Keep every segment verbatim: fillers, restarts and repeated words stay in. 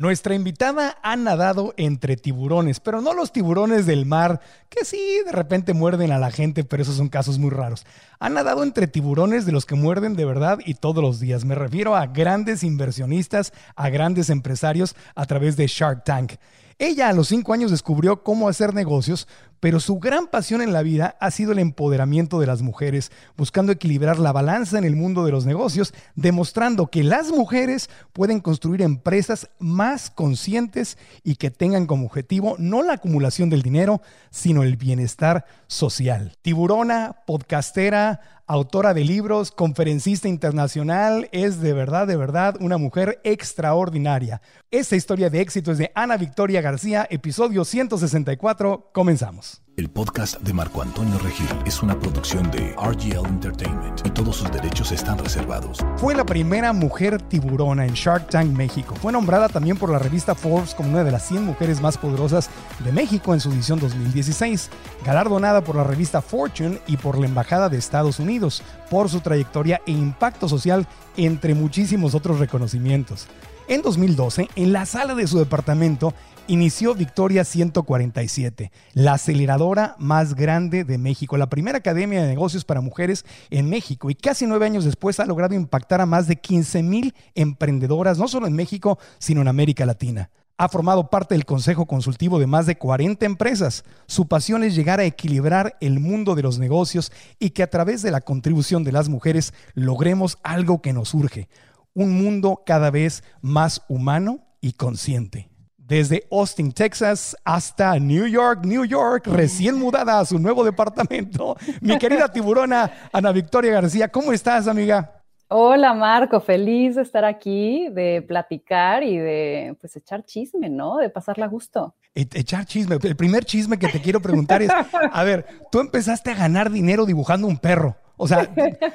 Nuestra invitada ha nadado entre tiburones, pero no los tiburones del mar, que sí, de repente muerden a la gente, pero esos son casos muy raros. Ha nadado entre tiburones de los que muerden de verdad y todos los días. Me refiero a grandes inversionistas, a grandes empresarios a través de Shark Tank. Ella a los cinco años descubrió cómo hacer negocios, pero su gran pasión en la vida ha sido el empoderamiento de las mujeres, buscando equilibrar la balanza en el mundo de los negocios, demostrando que las mujeres pueden construir empresas más conscientes y que tengan como objetivo no la acumulación del dinero, sino el bienestar social. Tiburona, podcastera, autora de libros, conferencista internacional, es de verdad, de verdad una mujer extraordinaria. Esta historia de éxito es de Ana Victoria García, episodio ciento sesenta y cuatro. Comenzamos. El podcast de Marco Antonio Regil es una producción de R G L Entertainment y todos sus derechos están reservados. Fue la primera mujer tiburona en Shark Tank México. Fue nombrada también por la revista Forbes como una de las cien mujeres más poderosas de México en su edición dos mil dieciséis. Galardonada por la revista Fortune y por la Embajada de Estados Unidos por su trayectoria e impacto social, entre muchísimos otros reconocimientos. En dos mil doce, en la sala de su departamento, inició Victoria ciento cuarenta y siete, la aceleradora más grande de México, la primera academia de negocios para mujeres en México, y casi nueve años después ha logrado impactar a más de quince mil emprendedoras, no solo en México, sino en América Latina. Ha formado parte del consejo consultivo de más de cuarenta empresas. Su pasión es llegar a equilibrar el mundo de los negocios y que a través de la contribución de las mujeres logremos algo que nos urge: un mundo cada vez más humano y consciente. Desde Austin, Texas, hasta New York, New York, recién mudada a su nuevo departamento, mi querida tiburona Ana Victoria García. ¿Cómo estás, amiga? Hola, Marco. Feliz de estar aquí, de platicar y de pues echar chisme, ¿no? De pasarla a gusto. E- echar chisme. El primer chisme que te quiero preguntar es, a ver, tú empezaste a ganar dinero dibujando un perro. O sea,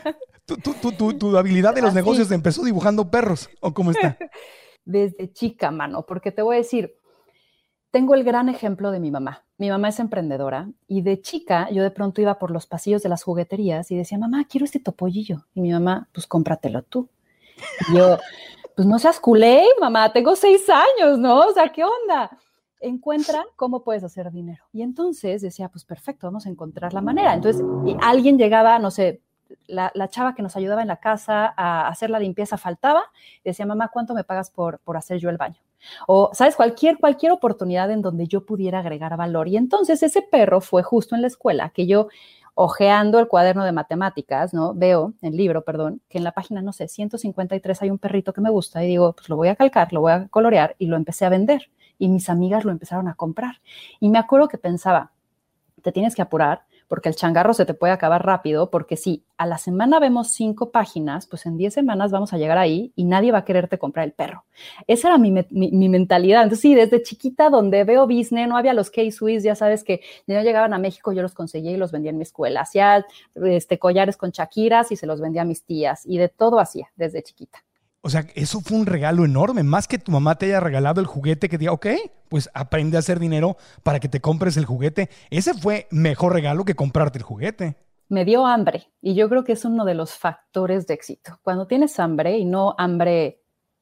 tu, tu, tu, tu, tu habilidad de los Así. negocios empezó dibujando perros, ¿o cómo está? Desde chica, mano, porque te voy a decir, tengo el gran ejemplo de mi mamá. Mi mamá es emprendedora y de chica yo de pronto iba por los pasillos de las jugueterías y decía, mamá, quiero este topollillo. Y mi mamá, pues cómpratelo tú. Y yo, pues no seas culé, mamá, tengo seis años, ¿no? O sea, ¿qué onda? Encuentra cómo puedes hacer dinero. Y entonces decía, pues perfecto, vamos a encontrar la manera. Entonces alguien llegaba, no sé, La, la chava que nos ayudaba en la casa a hacer la limpieza faltaba y decía, mamá, ¿cuánto me pagas por, por hacer yo el baño? O, ¿sabes? Cualquier, cualquier oportunidad en donde yo pudiera agregar valor. Y entonces ese perro fue justo en la escuela que yo, hojeando el cuaderno de matemáticas, ¿no? Veo, el libro, perdón, que en la página, no sé, ciento cincuenta y tres hay un perrito que me gusta y digo, pues lo voy a calcar, lo voy a colorear y lo empecé a vender. Y mis amigas lo empezaron a comprar. Y me acuerdo que pensaba, te tienes que apurar, porque el changarro se te puede acabar rápido, porque si a la semana vemos cinco páginas, pues en diez semanas vamos a llegar ahí y nadie va a quererte comprar el perro. Esa era mi, mi, mi mentalidad. Entonces sí, desde chiquita donde veo business, no había los K-Swiss, ya sabes que no llegaban a México, yo los conseguía y los vendía en mi escuela. Hacía este, collares con chaquiras y se los vendía a mis tías y de todo hacía desde chiquita. O sea, eso fue un regalo enorme, más que tu mamá te haya regalado el juguete que diga, ok, pues aprende a hacer dinero para que te compres el juguete. Ese fue mejor regalo que comprarte el juguete. Me dio hambre y yo creo que es uno de los factores de éxito. Cuando tienes hambre y no hambre,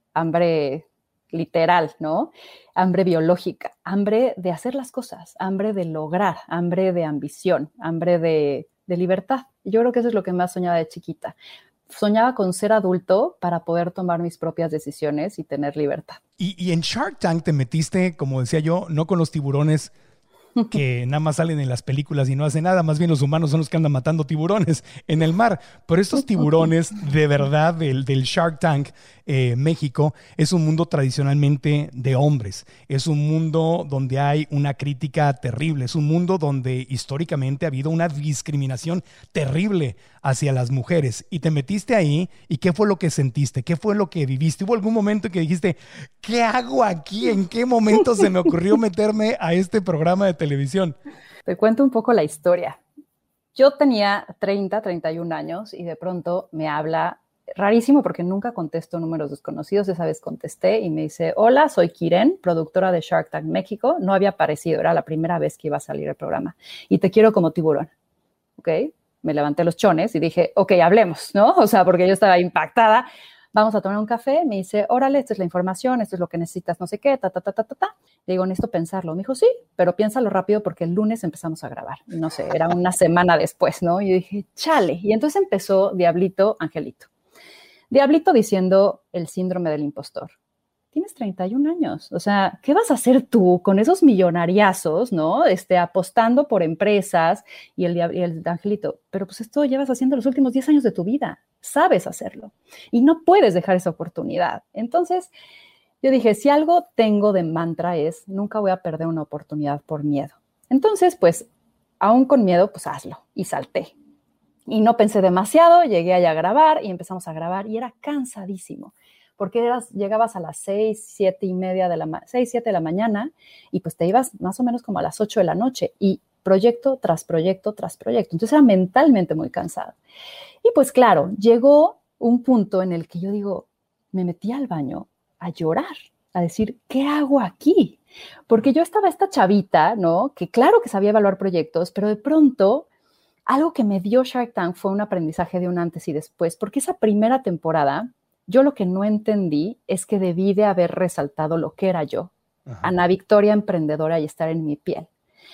hambre literal, ¿no? Hambre biológica, hambre de hacer las cosas, hambre de lograr, hambre de ambición, hambre de, de libertad. Yo creo que eso es lo que más soñaba de chiquita. Soñaba con ser adulto para poder tomar mis propias decisiones y tener libertad. Y, y en Shark Tank te metiste, como decía yo, no con los tiburones que nada más salen en las películas y no hacen nada, más bien los humanos son los que andan matando tiburones en el mar. Pero estos tiburones de verdad del, del Shark Tank eh, México es un mundo tradicionalmente de hombres, es un mundo donde hay una crítica terrible, es un mundo donde históricamente ha habido una discriminación terrible hacia las mujeres. Y te metiste ahí y ¿qué fue lo que sentiste? ¿Qué fue lo que viviste? ¿Hubo algún momento que dijiste, ¿qué hago aquí? ¿En qué momento se me ocurrió meterme a este programa de televisión? Te cuento un poco la historia. Yo tenía treinta, treinta y un años y de pronto me habla, rarísimo porque nunca contesto números desconocidos, esa vez contesté y me dice, hola, soy Kiren, productora de Shark Tank México. No había aparecido, era la primera vez que iba a salir el programa y te quiero como tiburón, ¿ok? Me levanté los chones y dije, ok, hablemos, ¿no? O sea, porque yo estaba impactada. vamos a tomar un café, me dice, órale, esta es la información, esto es lo que necesitas, no sé qué, ta, ta, ta, ta, ta, ta. Le digo, necesito pensarlo. Me dijo, sí, pero piénsalo rápido porque el lunes empezamos a grabar. No sé, era una semana después, ¿no? Y yo dije, chale. Y entonces empezó Diablito, Angelito. Diablito diciendo el síndrome del impostor. Tienes treinta y un años, o sea, ¿qué vas a hacer tú con esos millonariazos, no? Este, apostando por empresas y el, y el Angelito, pero pues esto llevas haciendo los últimos diez años de tu vida, sabes hacerlo y no puedes dejar esa oportunidad. Entonces, yo dije, si algo tengo de mantra es, nunca voy a perder una oportunidad por miedo. Entonces, pues, aún con miedo, pues hazlo y salté. Y no pensé demasiado, llegué allá a grabar y empezamos a grabar y era cansadísimo. Porque eras, llegabas a las seis, siete y media de la, seis, siete de la mañana y pues te ibas más o menos como a las ocho de la noche y proyecto tras proyecto tras proyecto. Entonces era mentalmente muy cansado. Y pues claro, llegó un punto en el que yo digo, me metí al baño a llorar, a decir, ¿qué hago aquí? Porque yo estaba esta chavita, ¿no? Que claro que sabía evaluar proyectos, pero de pronto algo que me dio Shark Tank fue un aprendizaje de un antes y después, porque esa primera temporada yo lo que no entendí es que debí de haber resaltado lo que era yo, Ajá. Ana Victoria emprendedora y estar en mi piel.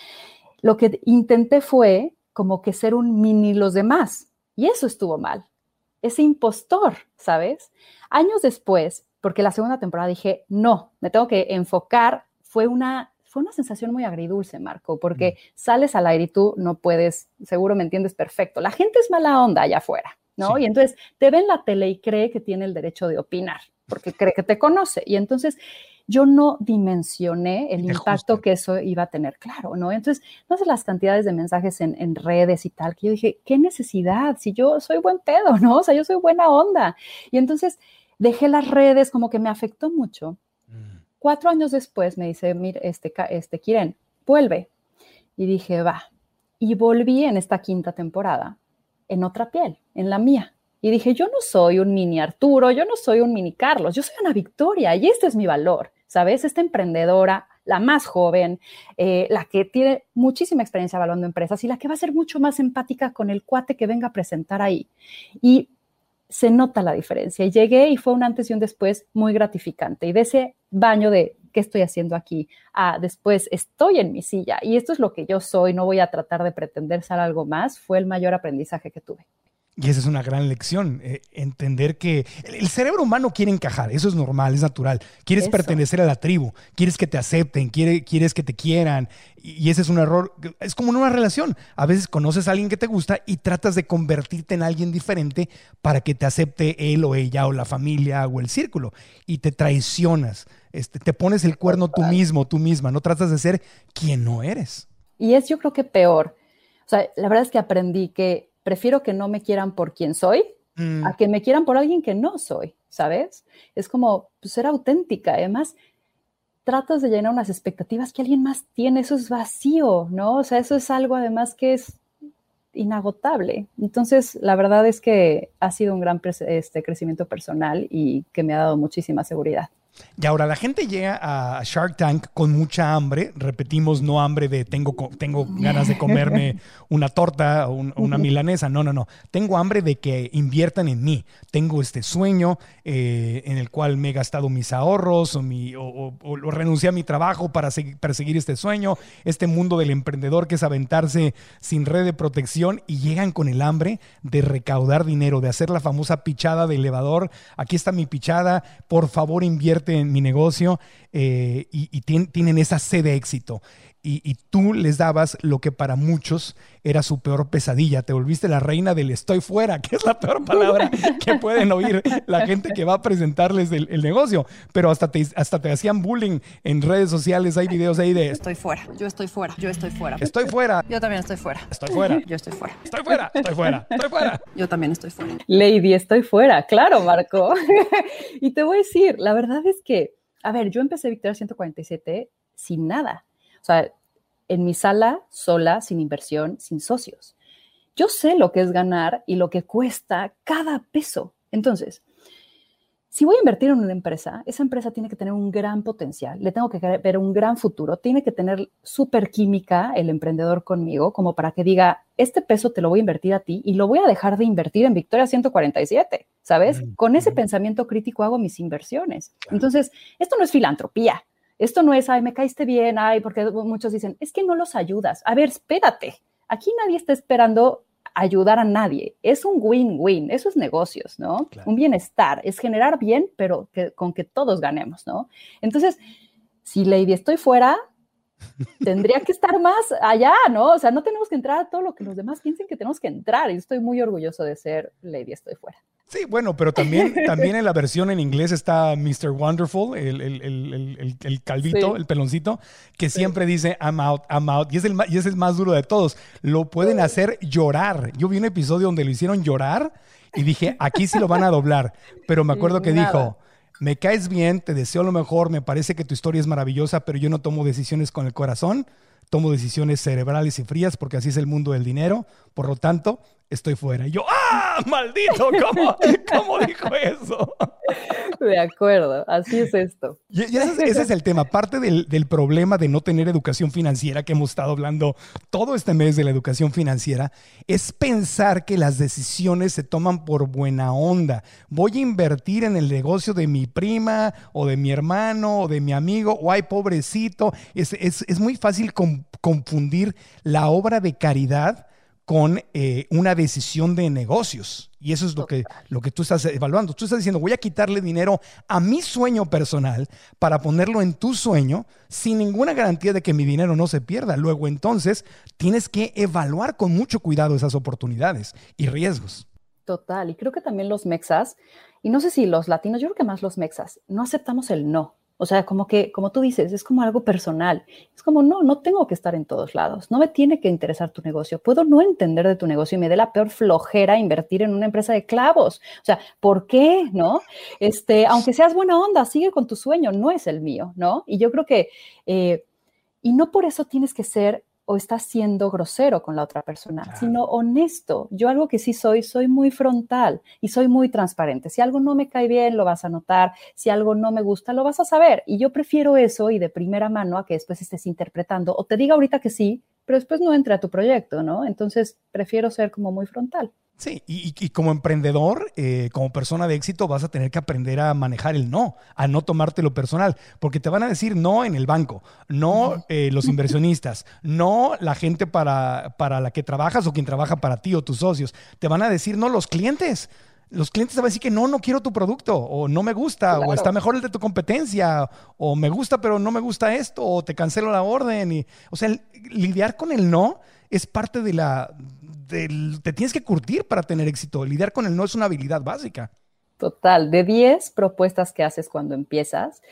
Lo que intenté fue como que ser un mini los demás y eso estuvo mal. Ese impostor, ¿sabes? Años después, porque la segunda temporada dije, no, me tengo que enfocar, fue una, fue una sensación muy agridulce, Marco, porque mm. sales al aire y tú no puedes, seguro me entiendes perfecto. La gente es mala onda allá afuera. ¿No? Sí. Y entonces te ve en la tele y cree que tiene el derecho de opinar, porque cree que te conoce. Y entonces yo no dimensioné el impacto justo. que eso iba a tener, claro, ¿no? Entonces, no sé las cantidades de mensajes en, en redes y tal, que yo dije, ¿qué necesidad? Si yo soy buen pedo, ¿no? O sea, yo soy buena onda. Y entonces dejé las redes, como que me afectó mucho. Mm. Cuatro años después me dice, mira, este, este, Kiren, vuelve. Y dije, va. Y volví en esta quinta temporada en otra piel, en la mía. Y dije, yo no soy un mini Arturo, yo no soy un mini Carlos, yo soy Ana Victoria y este es mi valor, ¿sabes? Esta emprendedora, la más joven, eh, la que tiene muchísima experiencia evaluando empresas y la que va a ser mucho más empática con el cuate que venga a presentar ahí. Y se nota la diferencia. Y llegué y fue un antes y un después muy gratificante. Y de ese baño de ¿qué estoy haciendo aquí? Ah, después estoy en mi silla y esto es lo que yo soy, no voy a tratar de pretender ser algo más, fue el mayor aprendizaje que tuve. Y esa es una gran lección, eh, entender que el, el cerebro humano quiere encajar, eso es normal, es natural. Quieres eso. pertenecer a la tribu, quieres que te acepten, quiere, quieres que te quieran y, y ese es un error, es como en una relación. A veces conoces a alguien que te gusta y tratas de convertirte en alguien diferente para que te acepte él o ella o la familia o el círculo y te traicionas, este, te pones el cuerno tú mismo, tú misma, no tratas de ser quien no eres. Y es yo creo que peor, o sea, la verdad es que aprendí que prefiero que no me quieran por quien soy mm. a que me quieran por alguien que no soy, ¿sabes? Es como pues, ser auténtica. Además, tratas de llenar unas expectativas que alguien más tiene. Eso es vacío, ¿no? O sea, eso es algo además que es inagotable. Entonces, la verdad es que ha sido un gran este, crecimiento personal y que me ha dado muchísima seguridad. Y ahora la gente llega a Shark Tank con mucha hambre, repetimos, no hambre de tengo, tengo ganas de comerme una torta o un, una milanesa, no, no, no, tengo hambre de que inviertan en mí, tengo este sueño eh, en el cual me he gastado mis ahorros o, mi, o, o, o renuncié a mi trabajo para seguir, perseguir este sueño, este mundo del emprendedor que es aventarse sin red de protección y llegan con el hambre de recaudar dinero, de hacer la famosa pichada de elevador, aquí está mi pichada, por favor invierte en mi negocio eh, y, y tien, tienen esa sed de éxito y, y tú les dabas lo que para muchos era su peor pesadilla, te volviste la reina del estoy fuera, que es la peor palabra que pueden oír la gente que va a presentarles el, el negocio, pero hasta te, hasta te hacían bullying en redes sociales, hay videos ahí de estoy fuera, yo estoy fuera, yo estoy fuera, estoy fuera, yo también estoy fuera, estoy fuera, yo estoy fuera, estoy fuera, estoy fuera, estoy fuera, yo también estoy fuera. Lady, estoy fuera, claro, Marco. Y te voy a decir, la verdad es que, a ver, yo empecé Victoria ciento cuarenta y siete sin nada, o sea, en mi sala, sola, sin inversión, sin socios. Yo sé lo que es ganar y lo que cuesta cada peso. Entonces, si voy a invertir en una empresa, esa empresa tiene que tener un gran potencial, le tengo que ver un gran futuro, tiene que tener súper química el emprendedor conmigo, como para que diga, este peso te lo voy a invertir a ti y lo voy a dejar de invertir en Victoria ciento cuarenta y siete. ¿sabes? Mm, Con ese mm. pensamiento crítico hago mis inversiones. Claro. Entonces, esto no es filantropía. Esto no es, ay, me caíste bien, ay, porque muchos dicen, es que no los ayudas. A ver, espérate. Aquí nadie está esperando ayudar a nadie. Es un win-win. Eso es negocios, ¿no? Claro. Un bienestar. Es generar bien, pero que, con que todos ganemos, ¿no? Entonces, si Lady estoy fuera, tendría que estar más allá, ¿no? O sea, no tenemos que entrar a todo lo que los demás piensen que tenemos que entrar. Y estoy muy orgulloso de ser Lady estoy fuera. Sí, bueno, pero también, también en la versión en inglés está mister Wonderful, el, el, el, el, el calvito, sí. el peloncito, que sí. siempre dice I'm out, I'm out, y es, el, y es el más duro de todos. Lo pueden hacer llorar. Yo vi un episodio donde lo hicieron llorar y dije, aquí sí lo van a doblar. Pero me acuerdo que Nada. dijo, me caes bien, te deseo lo mejor, me parece que tu historia es maravillosa, pero yo no tomo decisiones con el corazón, tomo decisiones cerebrales y frías porque así es el mundo del dinero. Por lo tanto, estoy fuera. Y yo, ¡ah, maldito! ¿Cómo, cómo dijo eso? De acuerdo, así es esto. Y, y ese, es, ese es el tema. Parte del, del problema de no tener educación financiera, que hemos estado hablando todo este mes de la educación financiera, es pensar que las decisiones se toman por buena onda. Voy a invertir en el negocio de mi prima, o de mi hermano, o de mi amigo, o ay, pobrecito. Es, es, es muy fácil com- confundir la obra de caridad con eh, una decisión de negocios. Y eso es lo que, lo que tú estás evaluando. Tú estás diciendo, voy a quitarle dinero a mi sueño personal para ponerlo en tu sueño sin ninguna garantía de que mi dinero no se pierda. Luego, entonces, tienes que evaluar con mucho cuidado esas oportunidades y riesgos. Total. Y creo que también los mexas, y no sé si los latinos, yo creo que más los mexas, no aceptamos el no. O sea, como que, como tú dices, es como algo personal. Es como, no, no tengo que estar en todos lados. No me tiene que interesar tu negocio. Puedo no entender de tu negocio y me dé la peor flojera invertir en una empresa de clavos. O sea, ¿por qué? ¿No? Este, aunque seas buena onda, sigue con tu sueño. No es el mío, ¿no? Y yo creo que, eh, y no por eso tienes que ser o estás siendo grosero con la otra persona, claro. sino honesto. Yo algo que sí soy, soy muy frontal y soy muy transparente. Si algo no me cae bien, lo vas a notar. Si algo no me gusta, lo vas a saber. Y yo prefiero eso y de primera mano a que después estés interpretando o te diga ahorita que sí, pero después no entre a tu proyecto, ¿no? Entonces, prefiero ser como muy frontal. Sí, y, y como emprendedor, eh, como persona de éxito, vas a tener que aprender a manejar el no, a no tomártelo personal, porque te van a decir no en el banco, no eh, los inversionistas, no la gente para, para la que trabajas o quien trabaja para ti o tus socios, te van a decir no los clientes. Los clientes te van a decir que no, no quiero tu producto, o no me gusta, claro. o está mejor el de tu competencia, o me gusta pero no me gusta esto, o te cancelo la orden. Y, o sea, el, lidiar con el no es parte de la... Del, te tienes que curtir para tener éxito. Lidiar con el no es una habilidad básica. Total. De diez propuestas que haces cuando empiezas,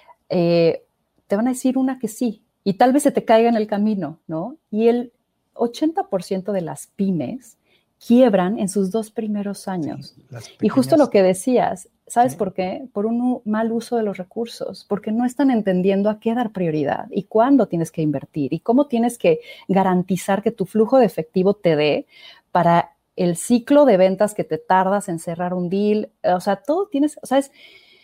eh, te van a decir una que sí, y tal vez se te caiga en el camino, ¿no? Y el ochenta por ciento de las pymes quiebran en sus dos primeros años. Sí, pequeñas... Y justo lo que decías, ¿sabes sí. por qué? Por un mal uso de los recursos, porque no están entendiendo a qué dar prioridad y cuándo tienes que invertir y cómo tienes que garantizar que tu flujo de efectivo te dé para el ciclo de ventas que te tardas en cerrar un deal. O sea, todo tienes, o sea, es...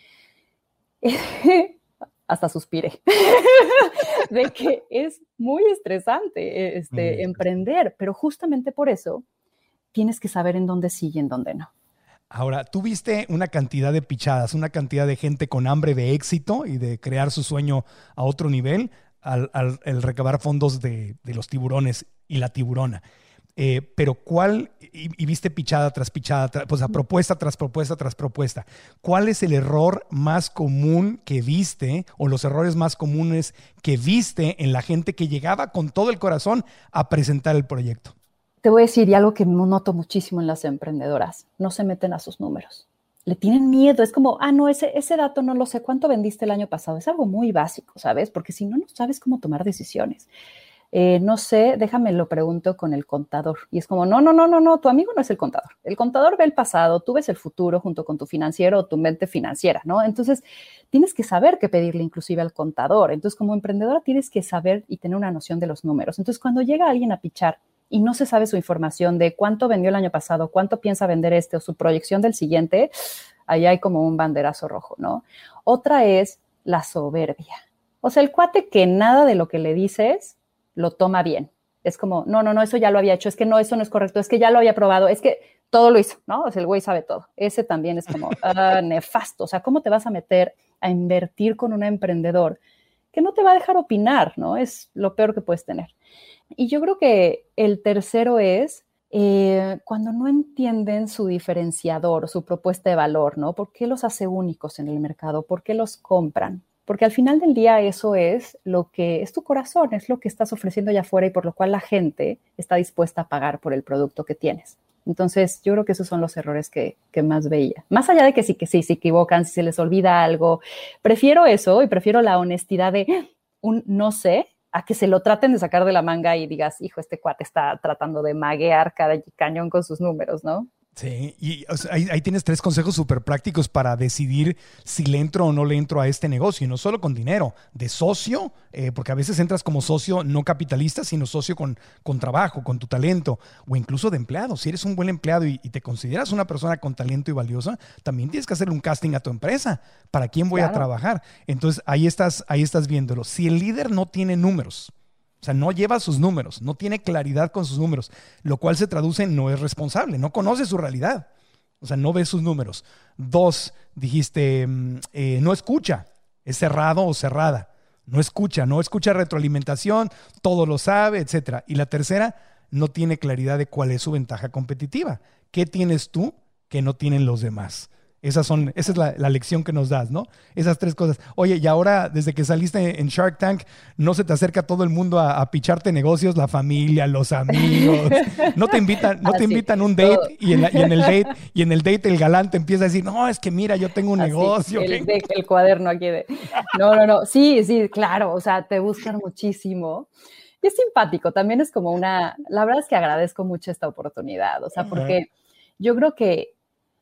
hasta suspiré, de que es muy estresante este, muy emprender, pero justamente por eso tienes que saber en dónde sí y en dónde no. Ahora, tú viste una cantidad de pichadas, una cantidad de gente con hambre de éxito y de crear su sueño a otro nivel al, al, al recabar fondos de, de los tiburones y la tiburona. Eh, pero ¿cuál, y, y viste pichada tras pichada, tras, pues a propuesta tras propuesta tras propuesta, ¿cuál es el error más común que viste o los errores más comunes que viste en la gente que llegaba con todo el corazón a presentar el proyecto? Te voy a decir, y algo que noto muchísimo en las emprendedoras, no se meten a sus números. Le tienen miedo, es como, ah, no, ese, ese dato no lo sé, ¿cuánto vendiste el año pasado? Es algo muy básico, ¿sabes? Porque si no, no sabes cómo tomar decisiones. Eh, no sé, déjame lo pregunto con el contador. Y es como, no, no, no, no, no, tu amigo no es el contador. El contador ve el pasado, tú ves el futuro junto con tu financiero o tu mente financiera, ¿no? Entonces, tienes que saber qué pedirle inclusive al contador. Entonces, como emprendedora, tienes que saber y tener una noción de los números. Entonces, cuando llega alguien a pichar y no se sabe su información de cuánto vendió el año pasado, cuánto piensa vender este o su proyección del siguiente, ahí hay como un banderazo rojo, ¿no? Otra es la soberbia. O sea, el cuate que nada de lo que le dices lo toma bien. Es como, no, no, no, eso ya lo había hecho, es que no, eso no es correcto, es que ya lo había probado, es que todo lo hizo, ¿no? O sea, el güey sabe todo. Ese también es como uh, nefasto. O sea, ¿cómo te vas a meter a invertir con un emprendedor que no te va a dejar opinar, ¿no? Es lo peor que puedes tener. Y yo creo que el tercero es eh, cuando no entienden su diferenciador, su propuesta de valor, ¿no? ¿Por qué los hace únicos en el mercado? ¿Por qué los compran? Porque al final del día eso es lo que es tu corazón, es lo que estás ofreciendo allá afuera y por lo cual la gente está dispuesta a pagar por el producto que tienes. Entonces, yo creo que esos son los errores que, que más veía. Más allá de que sí, que sí, se equivocan, si se les olvida algo, prefiero eso y prefiero la honestidad de un no sé a que se lo traten de sacar de la manga y digas, hijo, este cuate está tratando de maguear cada cañón con sus números, ¿no? Sí, y o sea, ahí, ahí tienes tres consejos súper prácticos para decidir si le entro o no le entro a este negocio, y no solo con dinero, de socio, eh, porque a veces entras como socio no capitalista, sino socio con, con trabajo, con tu talento, o incluso de empleado. Si eres un buen empleado y, y te consideras una persona con talento y valiosa, también tienes que hacer un casting a tu empresa. ¿Para quién voy claro. a trabajar? Entonces ahí estás, ahí estás viéndolo. Si el líder no tiene números, o sea, no lleva sus números, no tiene claridad con sus números, lo cual se traduce en no es responsable, no conoce su realidad, o sea, no ve sus números. Dos, dijiste, eh, no escucha, es cerrado o cerrada, no escucha, no escucha retroalimentación, todo lo sabe, etcétera. Y la tercera, no tiene claridad de cuál es su ventaja competitiva. ¿Qué tienes tú que no tienen los demás? Esas son, esa es la, la lección que nos das, ¿no? Esas tres cosas. Oye, y ahora, desde que saliste en Shark Tank, ¿no se te acerca todo el mundo a, a picharte negocios? La familia, los amigos. ¿No te invitan, no te invitan a un date y en, la, y en el date y en el date el galán te empieza a decir, no, es que mira, yo tengo un así, negocio? El, de, el cuaderno aquí de... No, no, no. Sí, sí, claro. O sea, te buscan muchísimo. Y es simpático. También es como una... La verdad es que agradezco mucho esta oportunidad. O sea, porque yo creo que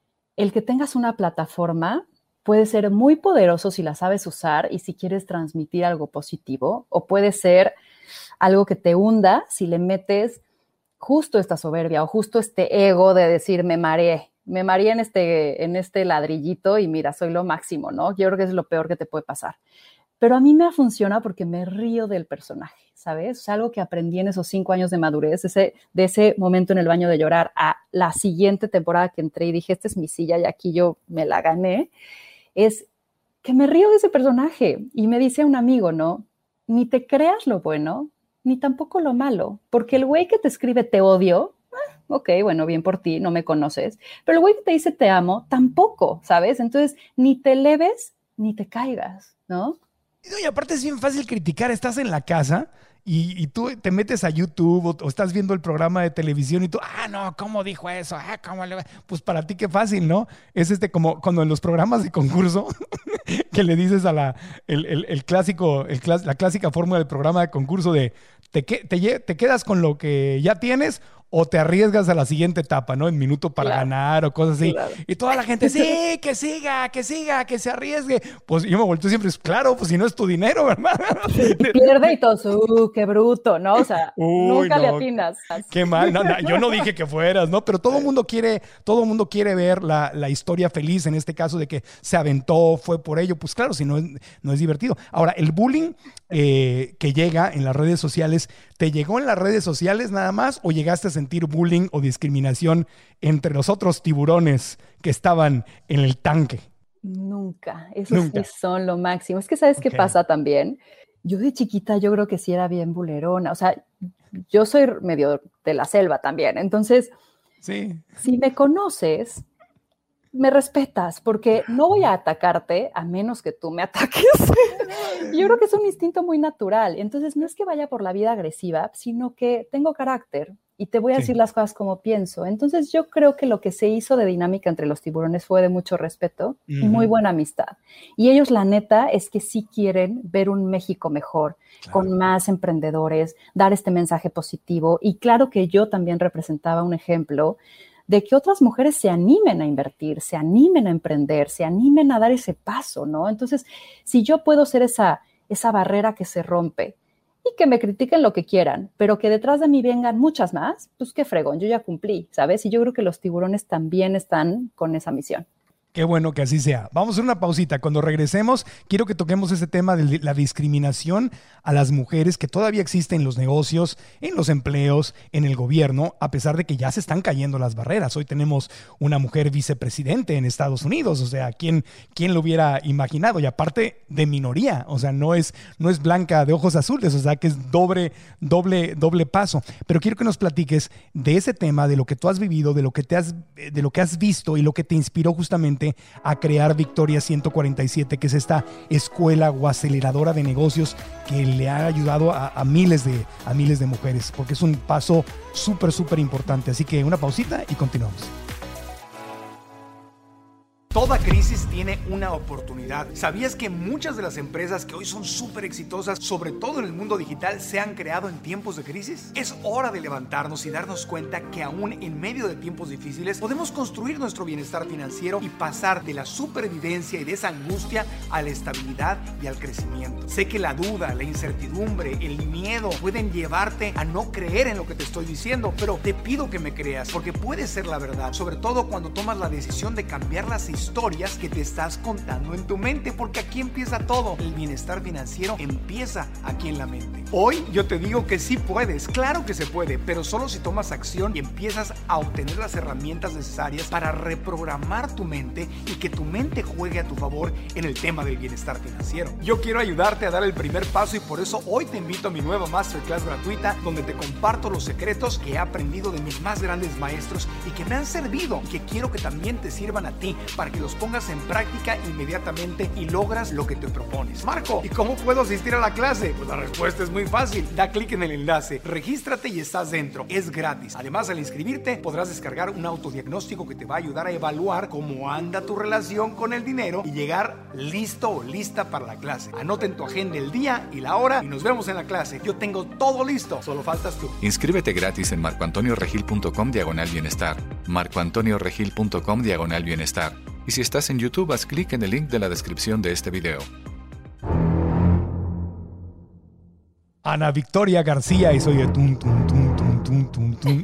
el que tengas una plataforma puede ser muy poderoso si la sabes usar y si quieres transmitir algo positivo, o puede ser algo que te hunda si le metes justo esta soberbia o justo este ego de decir me mareé, me mareé en este, en este ladrillito y mira, soy lo máximo, ¿no? Yo creo que es lo peor que te puede pasar. Pero a mí me funciona porque me río del personaje, ¿sabes? Es algo que aprendí en esos cinco años de madurez, ese, de ese momento en el baño de llorar a la siguiente temporada que entré y dije, esta es mi silla y aquí yo me la gané, es que me río de ese personaje. Y me dice un amigo, ¿no? Ni te creas lo bueno, ni tampoco lo malo, porque el güey que te escribe te odio, ah, ok, bueno, bien por ti, no me conoces, pero el güey que te dice te amo, tampoco, ¿sabes? Entonces, ni te eleves, ni te caigas, ¿no? Y aparte es bien fácil criticar, estás en la casa y, y tú te metes a YouTube o, o estás viendo el programa de televisión y tú, ah, no, ¿cómo dijo eso? Ah, ¿cómo le va? Pues para ti qué fácil, ¿no? Es este como cuando en los programas de concurso que le dices a la, el, el, el clásico, el, la clásica fórmula del programa de concurso de te, te, te quedas con lo que ya tienes o te arriesgas a la siguiente etapa, ¿no? En minuto para claro. ganar o cosas así. Claro. Y toda la gente, sí, que siga, que siga, que se arriesgue. Pues yo me volteo siempre, claro, pues si no es tu dinero, ¿verdad? Sí, pierde y todos, uh, qué bruto, ¿no? O sea, Uy, nunca no, le atinas. Qué mal, no, no, yo no dije que fueras, ¿no? Pero todo el mundo quiere, todo el mundo quiere ver la, la historia feliz, en este caso de que se aventó, fue por ello. Pues claro, si no es, no es divertido. Ahora, el bullying eh, que llega en las redes sociales, ¿te llegó en las redes sociales nada más o llegaste a sentir bullying o discriminación entre los otros tiburones que estaban en el tanque? Nunca, esos Nunca. Sí son lo máximo. Es que ¿sabes okay. qué pasa también? Yo de chiquita yo creo que sí era bien bulerona, o sea, yo soy medio de la selva también, entonces, sí. si me conoces, me respetas, porque no voy a atacarte a menos que tú me ataques. Yo creo que es un instinto muy natural. Entonces, no es que vaya por la vida agresiva, sino que tengo carácter y te voy a sí. decir las cosas como pienso. Entonces, yo creo que lo que se hizo de dinámica entre los tiburones fue de mucho respeto uh-huh. y muy buena amistad. Y ellos, la neta, es que sí quieren ver un México mejor, claro. con más emprendedores, dar este mensaje positivo. Y claro que yo también representaba un ejemplo de que otras mujeres se animen a invertir, se animen a emprender, se animen a dar ese paso, ¿no? Entonces, si yo puedo ser esa, esa barrera que se rompe y que me critiquen lo que quieran, pero que detrás de mí vengan muchas más, pues qué fregón, yo ya cumplí, ¿sabes? Y yo creo que los tiburones también están con esa misión. Qué bueno que así sea. Vamos a hacer una pausita. Cuando regresemos, quiero que toquemos ese tema de la discriminación a las mujeres que todavía existe en los negocios, en los empleos, en el gobierno, a pesar de que ya se están cayendo las barreras. Hoy tenemos una mujer vicepresidente en Estados Unidos. O sea, ¿quién, quién lo hubiera imaginado? Y aparte de minoría. O sea, no es, no es blanca de ojos azules. O sea, que es doble, doble, doble paso. Pero quiero que nos platiques de ese tema, de lo que tú has vivido, de lo que te has, de lo que has visto y lo que te inspiró justamente a crear Victoria ciento cuarenta y siete, que es esta escuela o aceleradora de negocios que le ha ayudado a, a, miles, de, a miles de mujeres, porque es un paso súper, súper importante. Así que una pausita y continuamos. Toda crisis tiene una oportunidad. ¿Sabías que muchas de las empresas que hoy son súper exitosas, sobre todo en el mundo digital, se han creado en tiempos de crisis? Es hora de levantarnos y darnos cuenta que aún en medio de tiempos difíciles podemos construir nuestro bienestar financiero y pasar de la supervivencia y de esa angustia a la estabilidad y al crecimiento. Sé que la duda, la incertidumbre, el miedo pueden llevarte a no creer en lo que te estoy diciendo, pero te pido que me creas, porque puede ser la verdad, sobre todo cuando tomas la decisión de cambiar las historias historias que te estás contando en tu mente, porque aquí empieza todo. El bienestar financiero empieza aquí en la mente. Hoy yo te digo que sí puedes, claro que se puede, pero solo si tomas acción y empiezas a obtener las herramientas necesarias para reprogramar tu mente y que tu mente juegue a tu favor en el tema del bienestar financiero. Yo quiero ayudarte a dar el primer paso y por eso hoy te invito a mi nueva masterclass gratuita, donde te comparto los secretos que he aprendido de mis más grandes maestros y que me han servido y que quiero que también te sirvan a ti, para que los pongas en práctica inmediatamente y logras lo que te propones. Marco, ¿y cómo puedo asistir a la clase? Pues la respuesta es muy fácil. Da clic en el enlace, regístrate y estás dentro. Es gratis. Además, al inscribirte podrás descargar un autodiagnóstico que te va a ayudar a evaluar cómo anda tu relación con el dinero y llegar listo o lista para la clase. Anota en tu agenda el día y la hora y nos vemos en la clase. Yo tengo todo listo, solo faltas tú. Inscríbete gratis en marcoantonioregil.com diagonal bienestar. marcoantonioregil.com diagonal bienestar. Y si estás en YouTube, haz clic en el link de la descripción de este video. Ana Victoria García y soy de tun, tun, tun, tun, tun, tun, tun.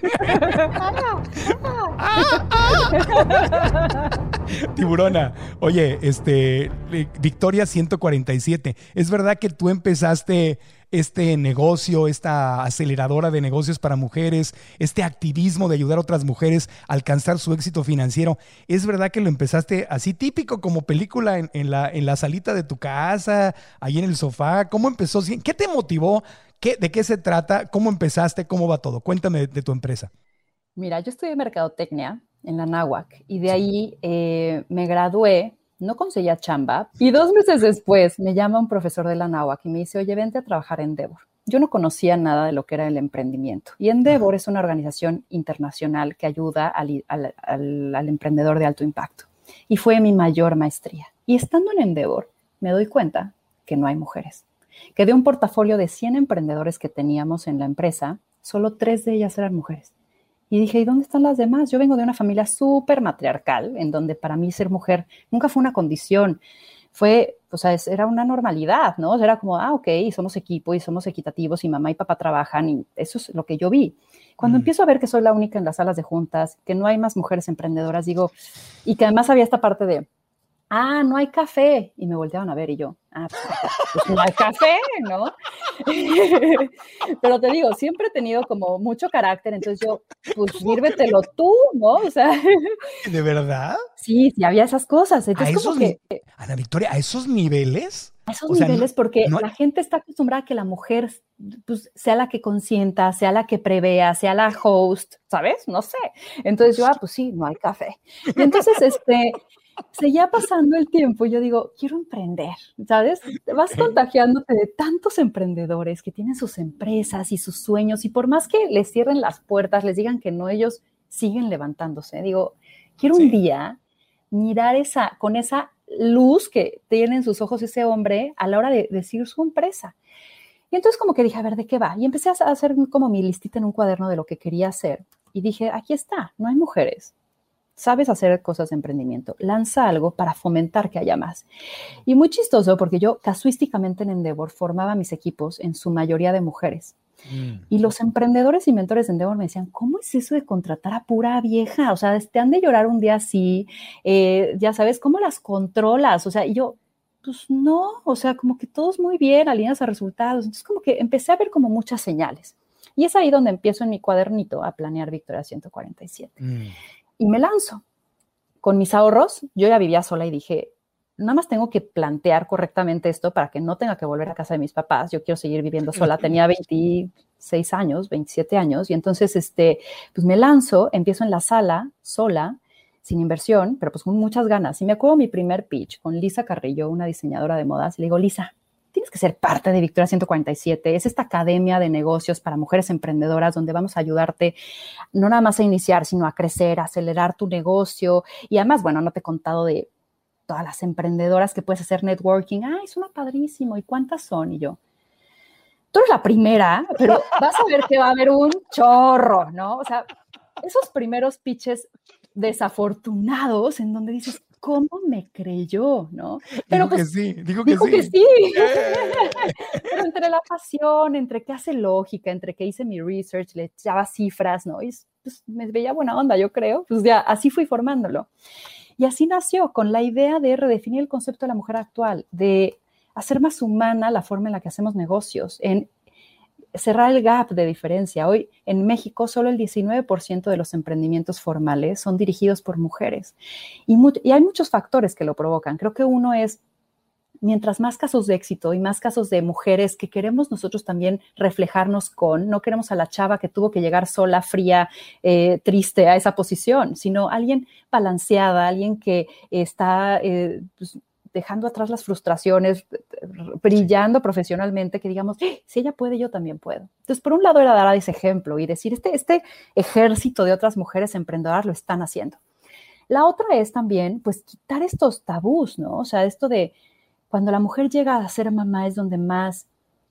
Tiburona, oye, este, Victoria ciento cuarenta y siete, ¿es verdad que tú empezaste este negocio, esta aceleradora de negocios para mujeres, este activismo de ayudar a otras mujeres a alcanzar su éxito financiero? ¿Es verdad que lo empezaste así típico como película en, en, la, en la salita de tu casa, ahí en el sofá? ¿Cómo empezó? ¿Qué te motivó? ¿Qué, ¿De qué se trata? ¿Cómo empezaste? ¿Cómo va todo? Cuéntame de, de tu empresa. Mira, yo estudié mercadotecnia en la Anáhuac y de ahí eh, me gradué. No conseguía chamba y dos meses después me llama un profesor de la Anáhuac y me dice, oye, vente a trabajar en Endeavor. Yo no conocía nada de lo que era el emprendimiento y Endeavor es una organización internacional que ayuda al, al, al, al emprendedor de alto impacto y fue mi mayor maestría. Y estando en Endeavor me doy cuenta que no hay mujeres, que de un portafolio de cien emprendedores que teníamos en la empresa, solo tres de ellas eran mujeres. Y dije, ¿y dónde están las demás? Yo vengo de una familia súper matriarcal, en donde para mí ser mujer nunca fue una condición. Fue, o sea, era una normalidad, ¿no? Era como, ah, ok, somos equipo y somos equitativos y mamá y papá trabajan y eso es lo que yo vi. Cuando mm. empiezo a ver que soy la única en las salas de juntas, que no hay más mujeres emprendedoras, digo, y que además había esta parte de, ah, no hay café. Y me volteaban a ver y yo, ah, pues no hay café, ¿no? Pero te digo, siempre he tenido como mucho carácter, entonces yo, pues sírvetelo tú, ¿no? O sea. ¿De verdad? Sí, sí, había esas cosas. Entonces, ¿A esos como que, ni- Ana Victoria, ¿a esos niveles? a esos O sea, niveles, no- porque no- la gente está acostumbrada a que la mujer pues, sea la que consienta, sea la que prevea, sea la host, ¿sabes? No sé. Entonces yo, ah, pues sí, no hay café. Y entonces, este... seguía pasando el tiempo y yo digo, quiero emprender, ¿sabes? Te vas contagiándote de tantos emprendedores que tienen sus empresas y sus sueños y por más que les cierren las puertas, les digan que no, ellos siguen levantándose. Digo, quiero Sí. un día mirar esa, con esa luz que tiene en sus ojos ese hombre a la hora de decir su empresa. Y entonces como que dije, a ver, ¿de qué va? Y empecé a hacer como mi listita en un cuaderno de lo que quería hacer. Y dije, aquí está, no hay mujeres. Sabes hacer cosas de emprendimiento, lanza algo para fomentar que haya más. Y muy chistoso porque yo casuísticamente en Endeavor formaba mis equipos en su mayoría de mujeres. Mm. Y los emprendedores y mentores de Endeavor me decían, ¿cómo es eso de contratar a pura vieja? O sea, te han de llorar un día así, eh, ya sabes, ¿cómo las controlas? O sea, y yo, pues no, o sea, como que todos muy bien, alineados a resultados. Entonces, como que empecé a ver como muchas señales. Y es ahí donde empiezo en mi cuadernito a planear Victoria ciento cuarenta y siete. Mm. Y me lanzo. Con mis ahorros, yo ya vivía sola y dije, nada más tengo que plantear correctamente esto para que no tenga que volver a casa de mis papás. Yo quiero seguir viviendo sola. Tenía veintiséis años, veintisiete años. Y entonces, este, pues me lanzo, empiezo en la sala, sola, sin inversión, pero pues con muchas ganas. Y me acuerdo mi primer pitch con Lisa Carrillo, una diseñadora de modas. Le digo, Lisa, tienes que ser parte de Victoria ciento cuarenta y siete. Es esta academia de negocios para mujeres emprendedoras donde vamos a ayudarte no nada más a iniciar, sino a crecer, a acelerar tu negocio. Y además, bueno, no te he contado de todas las emprendedoras que puedes hacer networking. Ay, suena padrísimo. ¿Y cuántas son? Y yo, tú eres la primera, pero vas a ver que va a haber un chorro, ¿no? O sea, esos primeros pitches desafortunados en donde dices, ¿cómo me creyó? ¿no? Pero dijo pues, que sí, dijo que dijo sí. Que sí. Pero entre la pasión, entre que hace lógica, entre que hice mi research, le echaba cifras, ¿no? Y pues, me veía buena onda, yo creo. Pues ya, así fui formándolo. Y así nació, con la idea de redefinir el concepto de la mujer actual, de hacer más humana la forma en la que hacemos negocios, en cerrar el gap de diferencia. Hoy en México solo el diecinueve por ciento de los emprendimientos formales son dirigidos por mujeres y, mu- y hay muchos factores que lo provocan. Creo que uno es, mientras más casos de éxito y más casos de mujeres que queremos nosotros también reflejarnos con, no queremos a la chava que tuvo que llegar sola, fría, eh, triste a esa posición, sino alguien balanceada, alguien que está eh, pues, dejando atrás las frustraciones, brillando sí. profesionalmente, que digamos, si ella puede, yo también puedo. Entonces, por un lado era dar ese ejemplo y decir, este, este ejército de otras mujeres emprendedoras lo están haciendo. La otra es también, pues, quitar estos tabús, ¿no? O sea, esto de cuando la mujer llega a ser mamá es donde más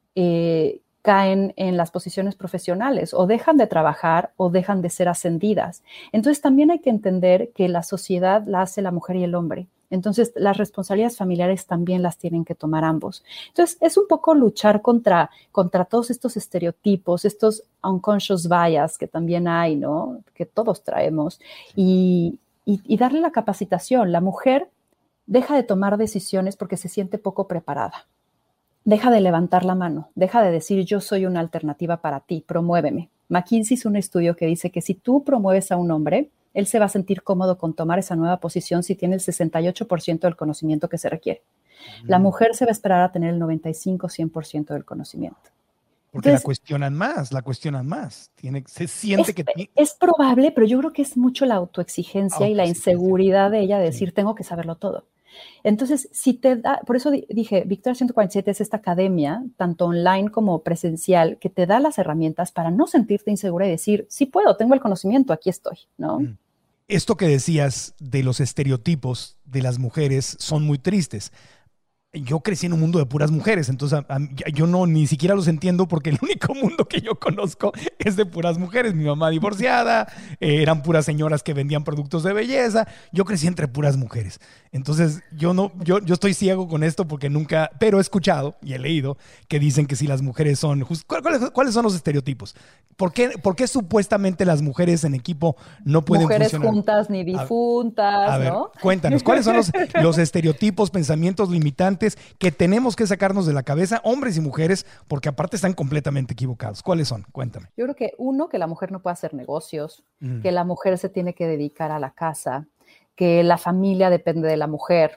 eh, caen en las posiciones profesionales, o dejan de trabajar o dejan de ser ascendidas. Entonces, también hay que entender que la sociedad la hace la mujer y el hombre. Entonces, las responsabilidades familiares también las tienen que tomar ambos. Entonces, es un poco luchar contra, contra todos estos estereotipos, estos unconscious bias que también hay, ¿no? Que todos traemos, y, y, y darle la capacitación. La mujer deja de tomar decisiones porque se siente poco preparada. Deja de levantar la mano, deja de decir yo soy una alternativa para ti, promuéveme. McKinsey hizo un estudio que dice que si tú promueves a un hombre, él se va a sentir cómodo con tomar esa nueva posición si tiene el sesenta y ocho por ciento del conocimiento que se requiere. Mm. La mujer se va a esperar a tener el noventa y cinco a cien por ciento del conocimiento. Porque Entonces, la cuestionan más, la cuestionan más. Tiene, se siente es, que... Es probable, pero yo creo que es mucho la autoexigencia y la inseguridad de ella de decir, sí. tengo que saberlo todo. Entonces, si te da, por eso dije, Victoria ciento cuarenta y siete es esta academia, tanto online como presencial, que te da las herramientas para no sentirte insegura y decir, sí puedo, tengo el conocimiento, aquí estoy, ¿no? Esto que decías de los estereotipos de las mujeres son muy tristes. Yo crecí en un mundo de puras mujeres, entonces a, a, yo no ni siquiera los entiendo porque el único mundo que yo conozco es de puras mujeres. Mi mamá divorciada, eh, eran puras señoras que vendían productos de belleza. Yo crecí entre puras mujeres. Entonces yo no, yo, yo estoy ciego con esto porque nunca, pero he escuchado y he leído que dicen que si las mujeres son, ¿cuáles, cuáles son los estereotipos? ¿Por qué, ¿Por qué supuestamente las mujeres en equipo no pueden mujeres funcionar? Mujeres juntas ni difuntas, a, a ver, ¿no? Cuéntanos, ¿cuáles son los, los estereotipos, pensamientos limitantes que tenemos que sacarnos de la cabeza, hombres y mujeres, porque aparte están completamente equivocados? ¿Cuáles son? Cuéntame. Yo creo que uno, que la mujer no puede hacer negocios, mm. que la mujer se tiene que dedicar a la casa, que la familia depende de la mujer,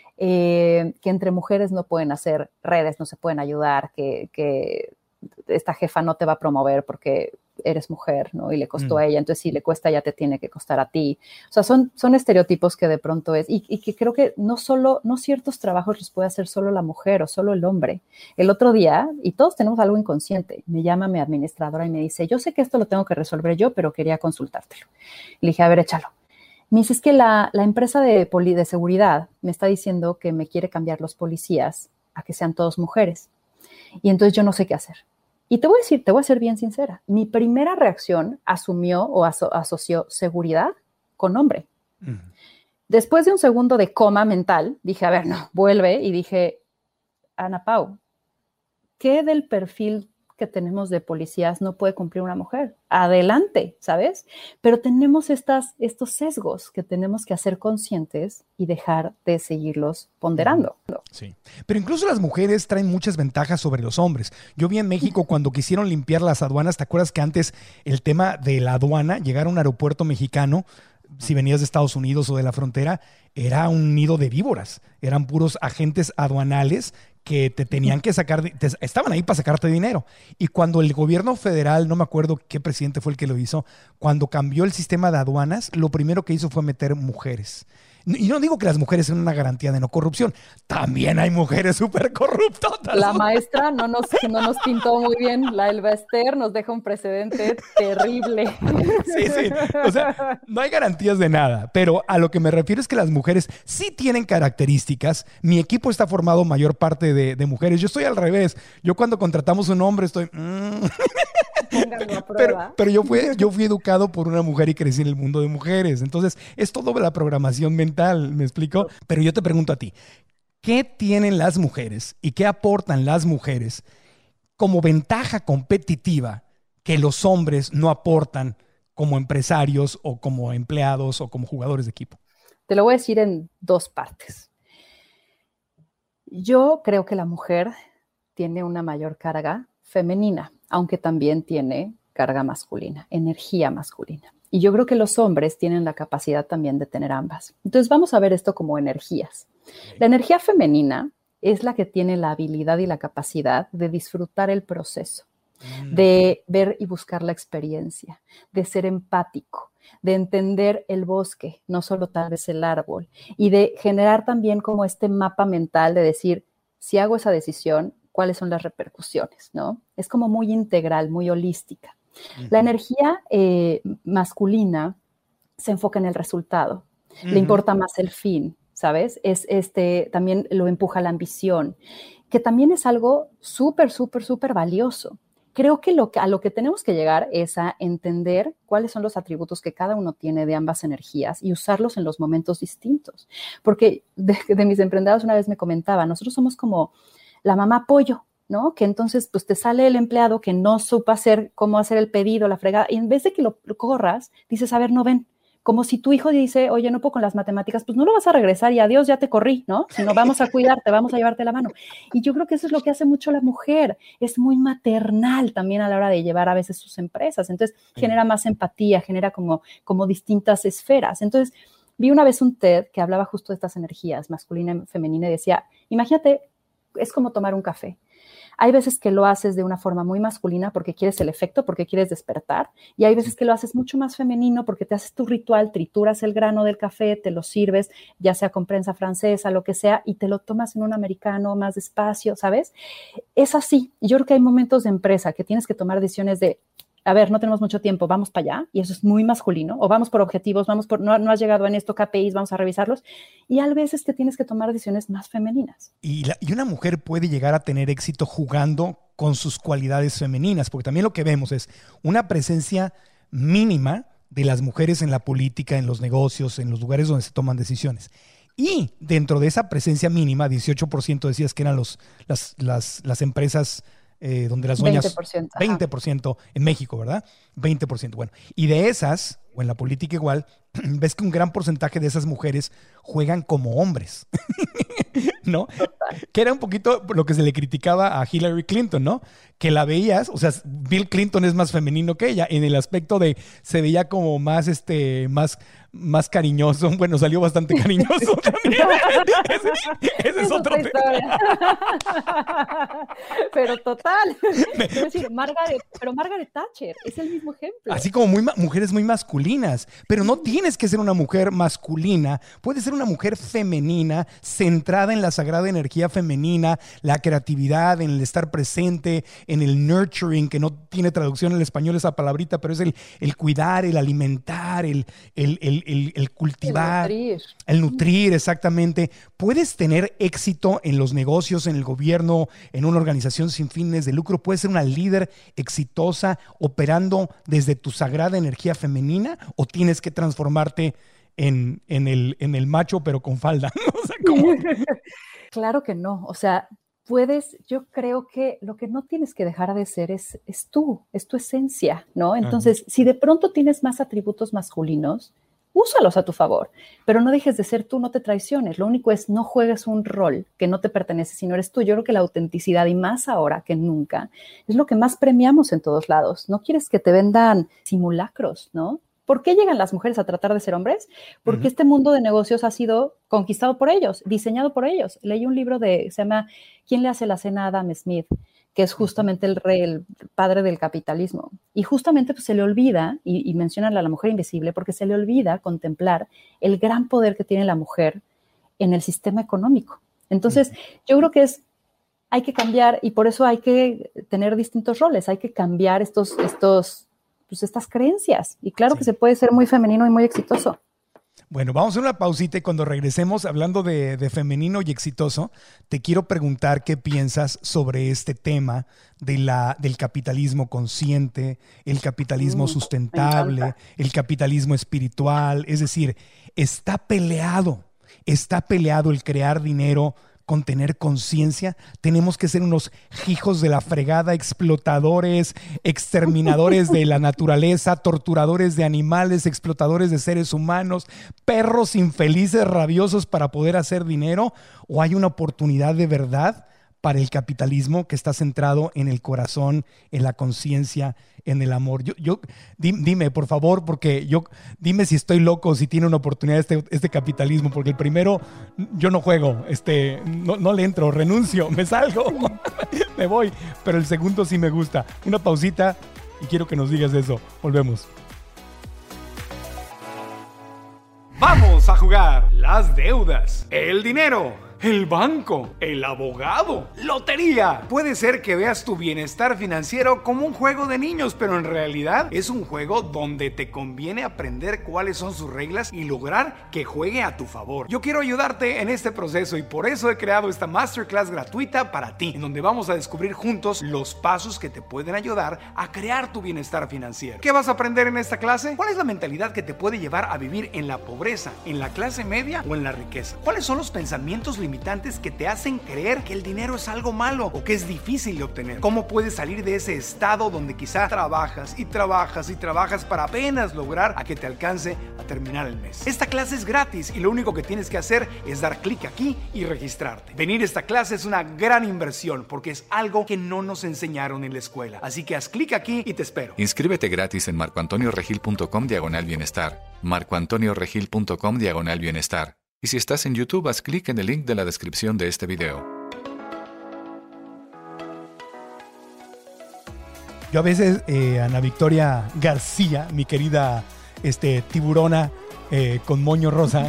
eh, que entre mujeres no pueden hacer redes, no se pueden ayudar, que, que esta jefa no te va a promover porque eres mujer, ¿no? Y le costó mm. a ella, entonces si le cuesta a ella te tiene que costar a ti. O sea, son, son estereotipos que de pronto es, y, y que creo que no solo, no ciertos trabajos los puede hacer solo la mujer o solo el hombre. El otro día, y todos tenemos algo inconsciente, me llama mi administradora y me dice, yo sé que esto lo tengo que resolver yo, pero quería consultártelo. Le dije, a ver, échalo. Me dice, es que la, la empresa de, poli, de seguridad me está diciendo que me quiere cambiar los policías a que sean todos mujeres. Y entonces yo no sé qué hacer. Y te voy a decir, te voy a ser bien sincera. Mi primera reacción asumió o aso- asoció seguridad con hombre. Uh-huh. Después de un segundo de coma mental, dije, a ver, no, vuelve. Y dije, Ana Pau, ¿qué del perfil que tenemos de policías no puede cumplir una mujer. Adelante, ¿sabes? Pero tenemos estas, estos sesgos que tenemos que hacer conscientes y dejar de seguirlos ponderando. Sí, pero incluso las mujeres traen muchas ventajas sobre los hombres. Yo vi en México cuando quisieron limpiar las aduanas, ¿te acuerdas que antes el tema de la aduana, llegar a un aeropuerto mexicano, si venías de Estados Unidos o de la frontera, era un nido de víboras? Eran puros agentes aduanales que te tenían que sacar, te, estaban ahí para sacarte dinero. Y cuando el gobierno federal, no me acuerdo qué presidente fue el que lo hizo, cuando cambió el sistema de aduanas, lo primero que hizo fue meter mujeres. Y no digo que las mujeres sean una garantía de no corrupción, también hay mujeres súper corruptotas. La maestra no nos, no nos pintó muy bien, la Elba Ester nos deja un precedente terrible. Sí, sí, o sea, no hay garantías de nada, pero a lo que me refiero es que las mujeres sí tienen características. Mi equipo está formado mayor parte de, de mujeres, yo estoy al revés, yo cuando contratamos un hombre estoy... Mm. Pero, pero yo, fui, yo fui educado por una mujer y crecí en el mundo de mujeres. Entonces, es todo la programación mental, ¿me explico? Pero yo te pregunto a ti, ¿qué tienen las mujeres y qué aportan las mujeres como ventaja competitiva que los hombres no aportan como empresarios o como empleados o como jugadores de equipo? Te lo voy a decir en dos partes. Yo creo que la mujer tiene una mayor carga femenina, aunque también tiene carga masculina, energía masculina. Y yo creo que los hombres tienen la capacidad también de tener ambas. Entonces vamos a ver esto como energías. La energía femenina es la que tiene la habilidad y la capacidad de disfrutar el proceso, mm. de ver y buscar la experiencia, de ser empático, de entender el bosque, no solo tal vez el árbol, y de generar también como este mapa mental de decir, si hago esa decisión, cuáles son las repercusiones, ¿no? Es como muy integral, muy holística. Uh-huh. La energía eh, masculina se enfoca en el resultado, uh-huh. le importa más el fin, ¿sabes? Es, este, también lo empuja la ambición, que también es algo súper, súper, súper valioso. Creo que, lo que a lo que tenemos que llegar es a entender cuáles son los atributos que cada uno tiene de ambas energías y usarlos en los momentos distintos. Porque de, de mis emprendedoras una vez me comentaba, nosotros somos como la mamá pollo, ¿no? Que entonces pues te sale el empleado que no supo hacer cómo hacer el pedido, la fregada, y en vez de que lo, lo corras, dices, a ver, no ven, como si tu hijo dice, oye, no puedo con las matemáticas, pues no lo vas a regresar y adiós, ya te corrí, ¿no? Sino vamos a cuidarte, vamos a llevarte la mano. Y yo creo que eso es lo que hace mucho la mujer, es muy maternal también a la hora de llevar a veces sus empresas, entonces sí. genera más empatía, genera como, como distintas esferas. Entonces, vi una vez un TED que hablaba justo de estas energías, masculina y femenina, y decía, imagínate, es como tomar un café. Hay veces que lo haces de una forma muy masculina porque quieres el efecto, porque quieres despertar, y hay veces que lo haces mucho más femenino porque te haces tu ritual, trituras el grano del café, te lo sirves, ya sea con prensa francesa, lo que sea, y te lo tomas en un americano más despacio, ¿sabes? Es así. Yo creo que hay momentos de empresa que tienes que tomar decisiones de, a ver, no tenemos mucho tiempo, vamos para allá, y eso es muy masculino, o vamos por objetivos, vamos por, no, no has llegado en esto, K P Is, vamos a revisarlos, y hay veces que tienes que tomar decisiones más femeninas. Y, la, y una mujer puede llegar a tener éxito jugando con sus cualidades femeninas, porque también lo que vemos es una presencia mínima de las mujeres en la política, en los negocios, en los lugares donde se toman decisiones. Y dentro de esa presencia mínima, dieciocho por ciento decías que eran los, las, las, las empresas Eh, donde las dueñas, veinte por ciento, veinte por ciento en México, ¿verdad? veinte por ciento, bueno. Y de esas, o en la política igual, ves que un gran porcentaje de esas mujeres juegan como hombres, ¿no? Total. Que era un poquito lo que se le criticaba a Hillary Clinton, ¿no? Que la veías, o sea, Bill Clinton es más femenino que ella, en el aspecto de se veía como más, este, más, más cariñoso. Bueno, salió bastante cariñoso también. ese, ese es otro tema. Pero total. Es decir, Margaret, pero Margaret Thatcher es el mismo ejemplo. Así como muy, mujeres muy masculinas, pero no tienes que ser una mujer masculina, puedes ser una mujer femenina, centrada en la sagrada energía femenina, la creatividad, en el estar presente, en el nurturing, que no tiene traducción en español esa palabrita, pero es el, el cuidar, el alimentar, el, el, el, el, el cultivar, el nutrir. el nutrir, exactamente. Puedes tener éxito en los negocios, en el gobierno, en una organización sin fines de lucro, puedes ser una líder exitosa operando desde tu sagrada energía femenina, o tienes que transformarte en, en, el, en el macho pero con falda. O sea, ¿cómo? Claro que no, o sea, puedes, yo creo que lo que no tienes que dejar de ser es, es tú, es tu esencia, ¿no? Entonces, uh-huh. si de pronto tienes más atributos masculinos, úsalos a tu favor, pero no dejes de ser tú, no te traiciones. Lo único es no juegues un rol que no te pertenece, sino eres tú. Yo creo que la autenticidad, y más ahora que nunca, es lo que más premiamos en todos lados. No quieres que te vendan simulacros, ¿no? ¿Por qué llegan las mujeres a tratar de ser hombres? Porque uh-huh. este mundo de negocios ha sido conquistado por ellos, diseñado por ellos. Leí un libro de, se llama ¿Quién le hace la cena a Adam Smith?, que es justamente el rey, el padre del capitalismo. Y justamente pues, se le olvida, y, y mencionan a la mujer invisible, porque se le olvida contemplar el gran poder que tiene la mujer en el sistema económico. Entonces, uh-huh. yo creo que es, hay que cambiar, y por eso hay que tener distintos roles, hay que cambiar estos, estos, pues, estas creencias. Y claro sí. que se puede ser muy femenino y muy exitoso. Bueno, vamos a hacer una pausita y cuando regresemos, hablando de, de femenino y exitoso, te quiero preguntar qué piensas sobre este tema de la, del capitalismo consciente, el capitalismo mm, sustentable, el capitalismo espiritual. Es decir, está peleado, está peleado el crear dinero con tener conciencia. Tenemos que ser unos hijos de la fregada, explotadores, exterminadores de la naturaleza, torturadores de animales, explotadores de seres humanos, perros infelices, rabiosos para poder hacer dinero. ¿O hay una oportunidad de verdad para el capitalismo que está centrado en el corazón, en la conciencia, en el amor? Yo, yo, dime, por favor, porque yo, dime si estoy loco, si tiene una oportunidad este, este capitalismo, porque el primero, yo no juego, este, no, no le entro, renuncio, me salgo, me voy, pero el segundo sí me gusta. Una pausita y quiero que nos digas eso. Volvemos. Vamos a jugar las deudas, el dinero, el banco, el abogado, lotería. Puede ser que veas tu bienestar financiero como un juego de niños, pero en realidad es un juego donde te conviene aprender cuáles son sus reglas y lograr que juegue a tu favor. Yo quiero ayudarte en este proceso y por eso he creado esta masterclass gratuita para ti, en donde vamos a descubrir juntos los pasos que te pueden ayudar a crear tu bienestar financiero. ¿Qué vas a aprender en esta clase? ¿Cuál es la mentalidad que te puede llevar a vivir en la pobreza, en la clase media o en la riqueza? ¿Cuáles son los pensamientos limitados limitantes que te hacen creer que el dinero es algo malo o que es difícil de obtener? ¿Cómo puedes salir de ese estado donde quizá trabajas y trabajas y trabajas para apenas lograr a que te alcance a terminar el mes? Esta clase es gratis y lo único que tienes que hacer es dar clic aquí y registrarte. Venir a esta clase es una gran inversión porque es algo que no nos enseñaron en la escuela. Así que haz clic aquí y te espero. Inscríbete gratis en marcoantonioregil.com diagonal bienestar. marcoantonioregil.com diagonal bienestar. Y si estás en YouTube, haz clic en el link de la descripción de este video. Yo a veces, eh, Ana Victoria García, mi querida este, tiburona eh, con moño rosa.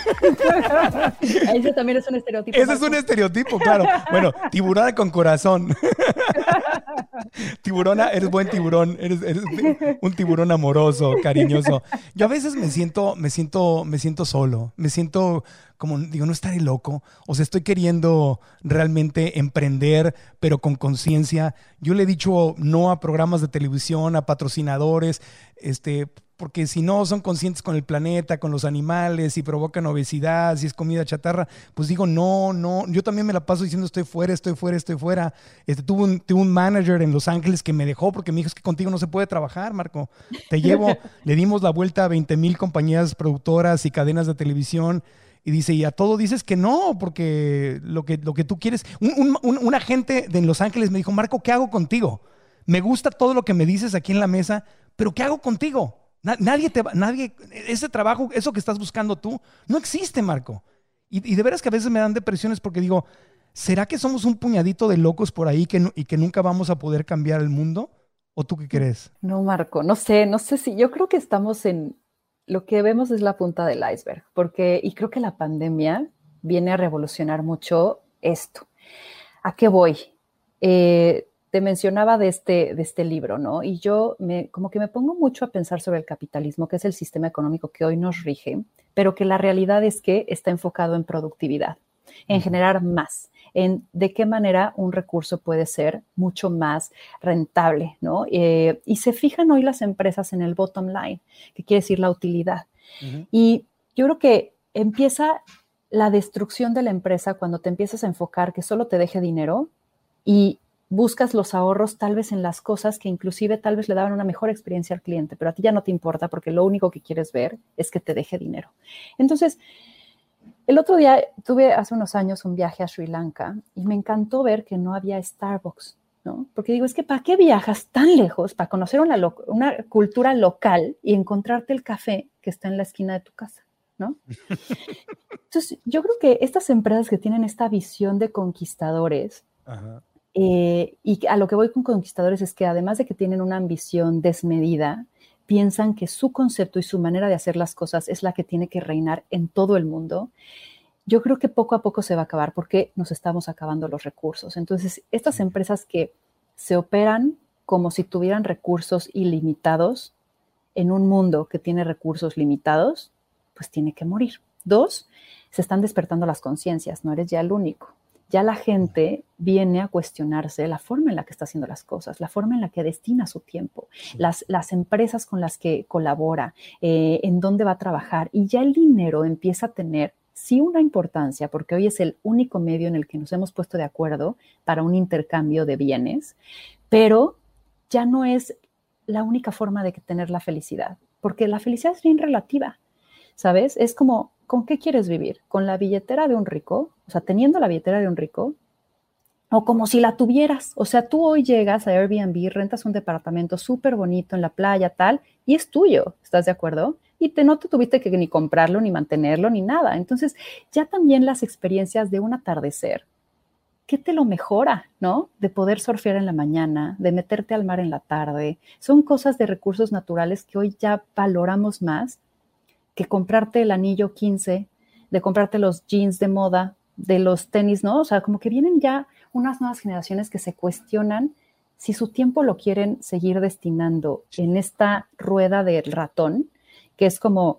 Ese también es un estereotipo. Ese Marco. Es un estereotipo, claro. Bueno, tiburona con corazón. Tiburona, eres buen tiburón, eres, eres un tiburón amoroso, cariñoso. Yo a veces me siento, me siento, me siento solo, me siento como, digo, no estaré loco. O sea, estoy queriendo realmente emprender, pero con conciencia. Yo le he dicho no a programas de televisión, a patrocinadores, este, porque si no son conscientes con el planeta, con los animales, si provocan obesidad, si es comida chatarra, pues digo, no, no. Yo también me la paso diciendo estoy fuera, estoy fuera, estoy fuera. Este, tuve, un, tuve un manager en Los Ángeles que me dejó porque me dijo, es que contigo no se puede trabajar, Marco. Te llevo, le dimos la vuelta a veinte mil compañías productoras y cadenas de televisión. Y dice, y a todo dices que no, porque lo que, lo que tú quieres... Un, un, un, un agente de Los Ángeles me dijo, Marco, ¿qué hago contigo? Me gusta todo lo que me dices aquí en la mesa, pero ¿qué hago contigo? Nadie te va, nadie, ese trabajo, eso que estás buscando tú, no existe, Marco. Y, y de veras que a veces me dan depresiones porque digo, ¿será que somos un puñadito de locos por ahí que no, y que nunca vamos a poder cambiar el mundo? ¿O tú qué crees? No, Marco, no sé, no sé si, yo creo que estamos en, lo que vemos es la punta del iceberg, porque, y creo que la pandemia viene a revolucionar mucho esto. ¿A qué voy? Eh, Te mencionaba de este, de este libro, ¿no? Y yo me, como que me pongo mucho a pensar sobre el capitalismo, que es el sistema económico que hoy nos rige, pero que la realidad es que está enfocado en productividad, en generar más, en de qué manera un recurso puede ser mucho más rentable, ¿no? Eh, y se fijan hoy las empresas en el bottom line, que quiere decir la utilidad. Uh-huh. Y yo creo que empieza... la destrucción de la empresa cuando te empiezas a enfocar que solo te deje dinero y buscas los ahorros tal vez en las cosas que inclusive tal vez le daban una mejor experiencia al cliente, pero a ti ya no te importa porque lo único que quieres ver es que te deje dinero. Entonces, el otro día tuve hace unos años un viaje a Sri Lanka y me encantó ver que no había Starbucks, ¿no? Porque digo, es que ¿para qué viajas tan lejos para conocer una, lo- una cultura local y encontrarte el café que está en la esquina de tu casa, ¿no? Entonces, yo creo que estas empresas que tienen esta visión de conquistadores, Ajá. eh, y a lo que voy con conquistadores es que además de que tienen una ambición desmedida, piensan que su concepto y su manera de hacer las cosas es la que tiene que reinar en todo el mundo. Yo creo que poco a poco se va a acabar porque nos estamos acabando los recursos. Entonces, estas empresas que se operan como si tuvieran recursos ilimitados en un mundo que tiene recursos limitados, pues tiene que morir. Dos, se están despertando las conciencias, no eres ya el único. Ya la gente viene a cuestionarse la forma en la que está haciendo las cosas, la forma en la que destina su tiempo, las, las empresas con las que colabora, eh, en dónde va a trabajar. Y ya el dinero empieza a tener, sí, una importancia, porque hoy es el único medio en el que nos hemos puesto de acuerdo para un intercambio de bienes, pero ya no es la única forma de tener la felicidad, porque la felicidad es bien relativa, ¿sabes? Es como, ¿con qué quieres vivir? ¿Con la billetera de un rico? O sea, teniendo la billetera de un rico, o como si la tuvieras. O sea, tú hoy llegas a Airbnb, rentas un departamento súper bonito en la playa, tal, y es tuyo, ¿estás de acuerdo? Y te, no te tuviste que ni comprarlo, ni mantenerlo, ni nada. Entonces, ya también las experiencias de un atardecer, ¿qué te lo mejora, no? De poder surfear en la mañana, de meterte al mar en la tarde. Son cosas de recursos naturales que hoy ya valoramos más que comprarte el anillo quince, de comprarte los jeans de moda, de los tenis, ¿no? O sea, como que vienen ya unas nuevas generaciones que se cuestionan si su tiempo lo quieren seguir destinando en esta rueda del ratón, que es como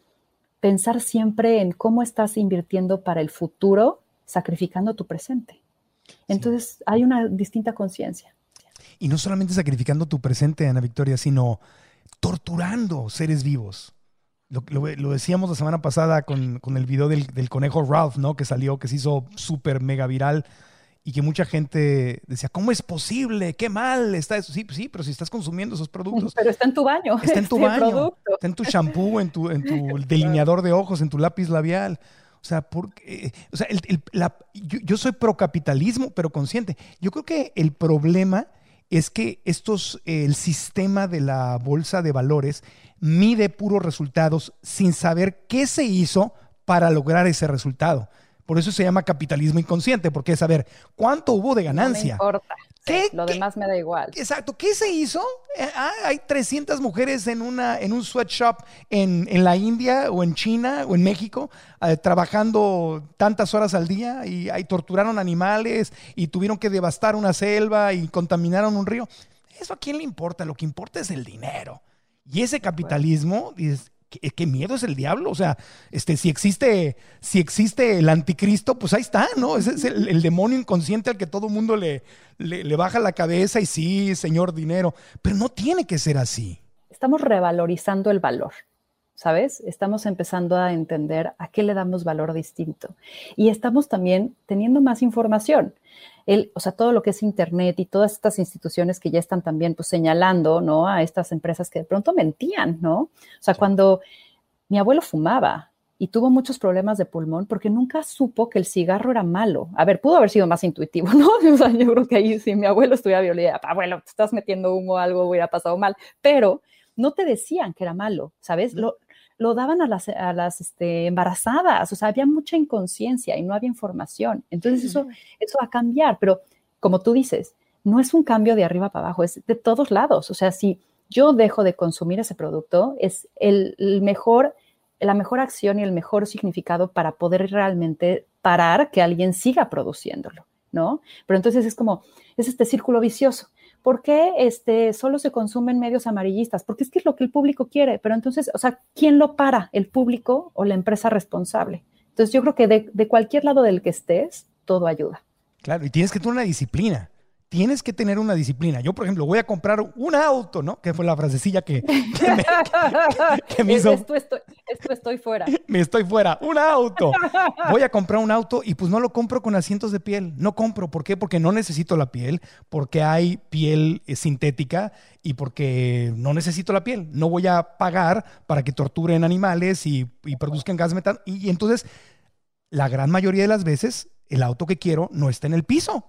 pensar siempre en cómo estás invirtiendo para el futuro, sacrificando tu presente. Entonces, sí, hay una distinta conciencia. Y no solamente sacrificando tu presente, Ana Victoria, sino torturando seres vivos. Lo, lo, lo decíamos la semana pasada con, con el video del, del conejo Ralph, ¿no? Que salió, que se hizo súper mega viral y que mucha gente decía, ¿cómo es posible? ¡Qué mal está eso! Sí, sí, pero si estás consumiendo esos productos. Pero está en tu baño. Está en tu este baño, producto. está en tu shampoo, en tu, en tu delineador de ojos, en tu lápiz labial. O sea, porque, o sea el, el, la, yo, yo soy procapitalismo, pero consciente. Yo creo que el problema es que estos, eh, el sistema de la bolsa de valores mide puros resultados sin saber qué se hizo para lograr ese resultado. Por eso se llama capitalismo inconsciente, porque es saber cuánto hubo de ganancia. No me importa. ¿Qué, sí, lo qué, demás me da igual. Exacto. ¿Qué se hizo? Eh, ah, hay trescientas mujeres en, una, en un sweatshop en, en la India o en China o en México eh, trabajando tantas horas al día y ahí torturaron animales y tuvieron que devastar una selva y contaminaron un río. ¿Eso a quién le importa? Lo que importa es el dinero. Y ese capitalismo, dices, ¿qué, qué miedo es el diablo? O sea, este, si existe, si existe el anticristo, pues ahí está, ¿no? Ese es el, el demonio inconsciente al que todo mundo le, le, le baja la cabeza y sí, señor dinero. Pero no tiene que ser así. Estamos revalorizando el valor, ¿sabes? Estamos empezando a entender a qué le damos valor distinto. Y estamos también teniendo más información. El, o sea, todo lo que es internet y todas estas instituciones que ya están también pues, señalando, ¿no? A estas empresas que de pronto mentían, ¿no? O sea, sí. Cuando mi abuelo fumaba y tuvo muchos problemas de pulmón porque nunca supo que el cigarro era malo. A ver, pudo haber sido más intuitivo, ¿no? O sea, yo creo que ahí si mi abuelo estuviera violento, abuelo, te estás metiendo humo, algo hubiera pasado mal. Pero no te decían que era malo, ¿sabes? Lo, lo daban a las, a las este, embarazadas, o sea, había mucha inconsciencia y no había información. Entonces eso, eso va a cambiar, pero como tú dices, no es un cambio de arriba para abajo, es de todos lados. O sea, si yo dejo de consumir ese producto, es el, el mejor, la mejor acción y el mejor significado para poder realmente parar que alguien siga produciéndolo, ¿no? Pero entonces es como, es este círculo vicioso. ¿Por qué este, solo se consumen medios amarillistas? Porque es que es lo que el público quiere, pero entonces, o sea, ¿quién lo para? ¿El público o la empresa responsable? Entonces yo creo que de, de cualquier lado del que estés, todo ayuda. Claro, y tienes que tener una disciplina. tienes que tener una disciplina. Yo, por ejemplo, voy a comprar un auto, ¿no? Que fue la frasecilla que, que me, que, que me hizo. Esto estoy, esto estoy fuera. Me estoy fuera. Un auto. Voy a comprar un auto y pues no lo compro con asientos de piel. No compro. ¿Por qué? Porque no necesito la piel, porque hay piel eh, sintética y porque no necesito la piel. No voy a pagar para que torturen animales y, y produzcan gas metano. Y, y entonces, la gran mayoría de las veces, el auto que quiero no está en el piso.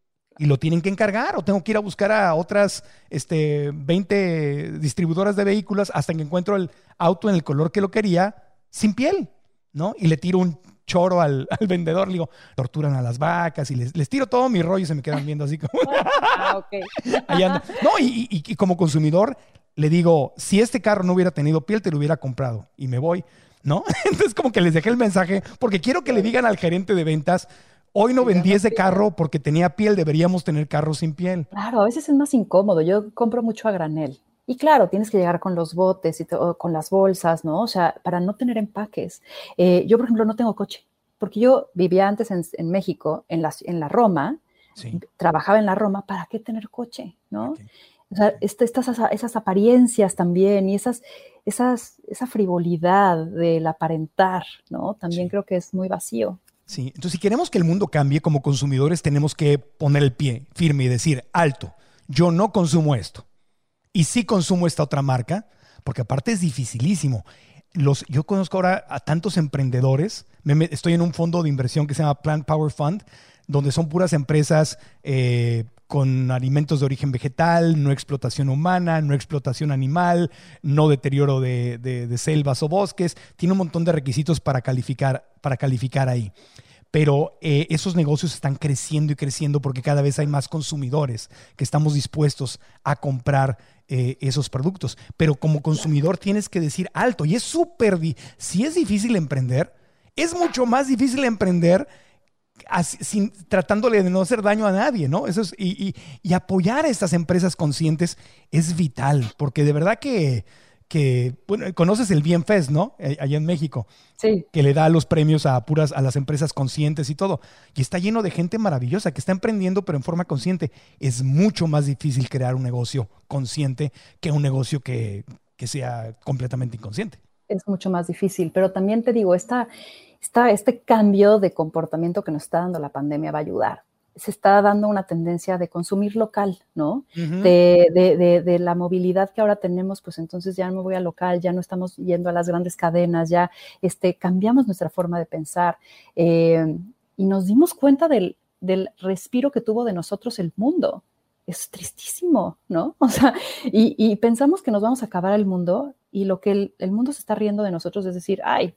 Y lo tienen que encargar o tengo que ir a buscar a otras este, veinte distribuidoras de vehículos hasta que encuentro el auto en el color que lo quería sin piel, ¿no? Y le tiro un choro al, al vendedor, le digo, torturan a las vacas y les, les tiro todo mi rollo y se me quedan viendo así como... Ah, ok. Ahí anda. No, y, y, y como consumidor le digo, si este carro no hubiera tenido piel, te lo hubiera comprado y me voy, ¿no? Entonces como que les dejé el mensaje porque quiero que le digan al gerente de ventas, hoy no vendí ese carro porque tenía piel, deberíamos tener carros sin piel. Claro, a veces es más incómodo. Yo compro mucho a granel. Y claro, tienes que llegar con los botes y to- con las bolsas, ¿no? O sea, para no tener empaques. Eh, yo, por ejemplo, no tengo coche, porque yo vivía antes en, en México, en la, en la Roma, Sí. trabajaba en la Roma, ¿para qué tener coche, no? Okay. O sea, este, estas, esas apariencias también y esas, esas, esa frivolidad del aparentar, ¿no? También Sí. creo que es muy vacío. Sí, entonces si queremos que el mundo cambie como consumidores, tenemos que poner el pie firme y decir, alto, yo no consumo esto. Y sí consumo esta otra marca, porque aparte es dificilísimo. Los, yo conozco ahora a tantos emprendedores, me, me, estoy en un fondo de inversión que se llama Plant Power Fund, donde son puras empresas eh, con alimentos de origen vegetal, no explotación humana, no explotación animal, no deterioro de, de, de selvas o bosques. Tiene un montón de requisitos para calificar, para calificar ahí. Pero eh, esos negocios están creciendo y creciendo porque cada vez hay más consumidores que estamos dispuestos a comprar eh, esos productos. Pero como consumidor tienes que decir alto. Y es súper... Di- si es difícil emprender, es mucho más difícil emprender Así, sin, tratándole de no hacer daño a nadie, ¿no? Eso es, y, y, y apoyar a estas empresas conscientes es vital, porque de verdad que, que bueno, conoces el Bienfest, ¿no? Allá en México, Sí. que le da los premios a puras, a las empresas conscientes y todo. Y está lleno de gente maravillosa que está emprendiendo, pero en forma consciente. Es mucho más difícil crear un negocio consciente que un negocio que, que sea completamente inconsciente. Es mucho más difícil, pero también te digo, esta, esta, este cambio de comportamiento que nos está dando la pandemia va a ayudar. Se está dando una tendencia de consumir local, ¿no? Uh-huh. De, de, de, de la movilidad que ahora tenemos, pues entonces ya no me voy a local, ya no estamos yendo a las grandes cadenas, ya este, cambiamos nuestra forma de pensar eh, y nos dimos cuenta del, del respiro que tuvo de nosotros el mundo. Es tristísimo, ¿no? O sea, y, y pensamos que nos vamos a acabar el mundo y lo que el, el mundo se está riendo de nosotros es decir, ay,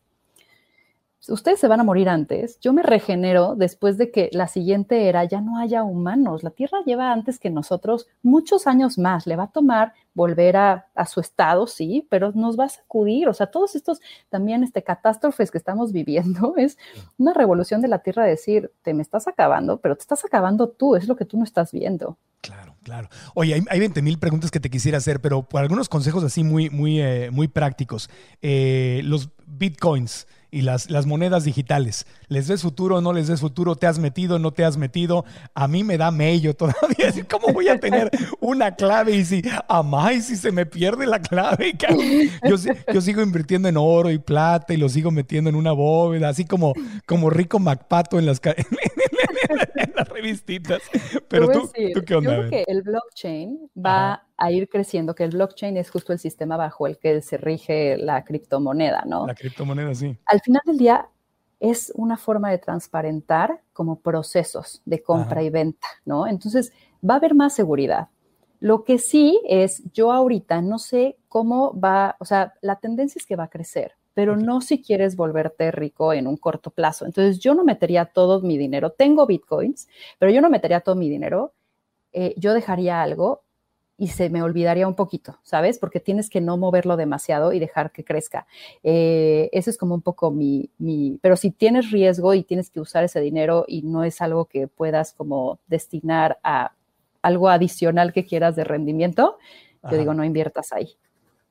ustedes se van a morir antes, yo me regenero después de que la siguiente era ya no haya humanos. La Tierra lleva antes que nosotros muchos años más, le va a tomar volver a, a su estado, sí, pero nos va a sacudir. O sea, todos estos también este, catástrofes que estamos viviendo es una revolución de la Tierra, decir, te me estás acabando, pero te estás acabando tú, es lo que tú no estás viendo. Claro, claro. Oye, hay, hay veinte mil preguntas que te quisiera hacer, pero por algunos consejos así muy, muy, eh, muy prácticos. Eh, los bitcoins y las, las monedas digitales, ¿les ves futuro o no les ves futuro? ¿Te has metido o no te has metido? A mí me da mello todavía. ¿Cómo voy a tener una clave? Y si, amá, y si se me pierde la clave. Yo, yo sigo invirtiendo en oro y plata y lo sigo metiendo en una bóveda, así como, como Rico MacPato en las, en las revistitas. Pero tú, decir, ¿tú qué onda? Yo creo que el blockchain va Ajá. a ir creciendo, que el blockchain es justo el sistema bajo el que se rige la criptomoneda, ¿no? La criptomoneda, sí. Al final del día es una forma de transparentar como procesos de compra Ajá. y venta, ¿no? Entonces va a haber más seguridad. Lo que sí es, yo ahorita no sé cómo va, o sea, la tendencia es que va a crecer, pero okay. no si quieres volverte rico en un corto plazo. Entonces yo no metería todo mi dinero, tengo bitcoins, pero yo no metería todo mi dinero, eh, yo dejaría algo y se me olvidaría un poquito, ¿sabes? Porque tienes que no moverlo demasiado y dejar que crezca. Eh, eso es como un poco mi, mi, pero si tienes riesgo y tienes que usar ese dinero y no es algo que puedas como destinar a algo adicional que quieras de rendimiento, Ajá. yo digo, no inviertas ahí.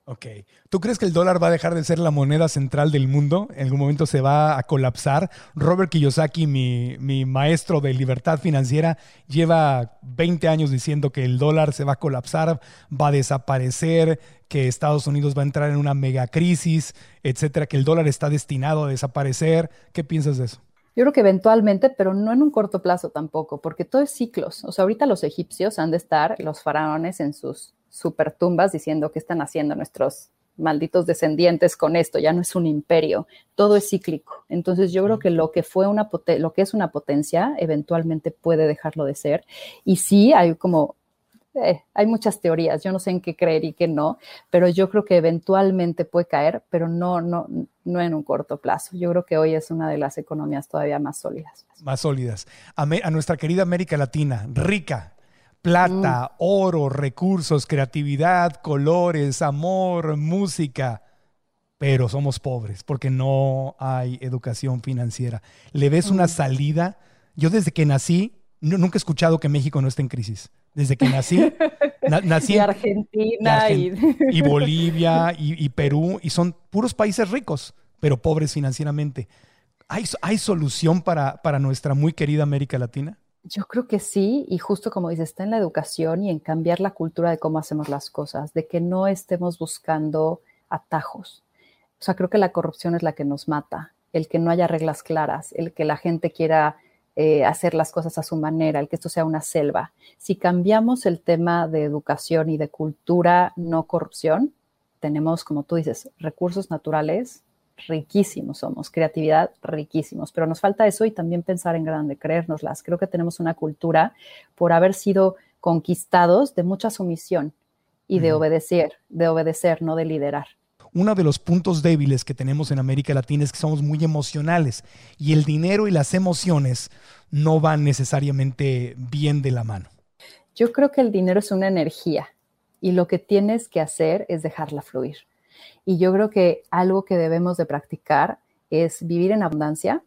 Ok. ¿Tú crees que el dólar va a dejar de ser la moneda central del mundo? ¿En algún momento se va a colapsar? Robert Kiyosaki, mi, mi maestro de libertad financiera, lleva veinte años diciendo que el dólar se va a colapsar, va a desaparecer, que Estados Unidos va a entrar en una megacrisis, etcétera, que el dólar está destinado a desaparecer. ¿Qué piensas de eso? Yo creo que eventualmente, pero no en un corto plazo tampoco, porque todo es ciclos. O sea, ahorita los egipcios han de estar, los faraones en sus super tumbas diciendo qué están haciendo nuestros malditos descendientes con esto, ya no es un imperio, todo es cíclico. Entonces yo creo que lo que fue una poten- lo que es una potencia eventualmente puede dejarlo de ser. Y sí, hay como Eh, hay muchas teorías, yo no sé en qué creer y qué no, pero yo creo que eventualmente puede caer, pero no, no, no en un corto plazo. Yo creo que hoy es una de las economías todavía más sólidas. Más sólidas. A, me, a nuestra querida América Latina, rica, plata, mm. oro, recursos, creatividad, colores, amor, música, pero somos pobres porque no hay educación financiera. ¿Le ves mm. una salida? Yo desde que nací, no, nunca he escuchado que México no esté en crisis. Desde que nací, na, nací y Argentina y, Argent- y... y Bolivia y, y Perú, y son puros países ricos, pero pobres financieramente. ¿Hay, hay solución para, para nuestra muy querida América Latina? Yo creo que sí, y justo como dices, está en la educación y en cambiar la cultura de cómo hacemos las cosas, de que no estemos buscando atajos. O sea, creo que la corrupción es la que nos mata, el que no haya reglas claras, el que la gente quiera Eh, hacer las cosas a su manera, el que esto sea una selva. Si cambiamos el tema de educación y de cultura, no corrupción, tenemos, como tú dices, recursos naturales riquísimos somos, creatividad riquísimos, pero nos falta eso y también pensar en grande, creérnoslas. Creo que tenemos una cultura por haber sido conquistados de mucha sumisión y de uh-huh. obedecer, de obedecer, no de liderar. Uno de los puntos débiles que tenemos en América Latina es que somos muy emocionales y el dinero y las emociones no van necesariamente bien de la mano. Yo creo que el dinero es una energía y lo que tienes que hacer es dejarla fluir. Y yo creo que algo que debemos de practicar es vivir en abundancia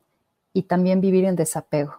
y también vivir en desapego.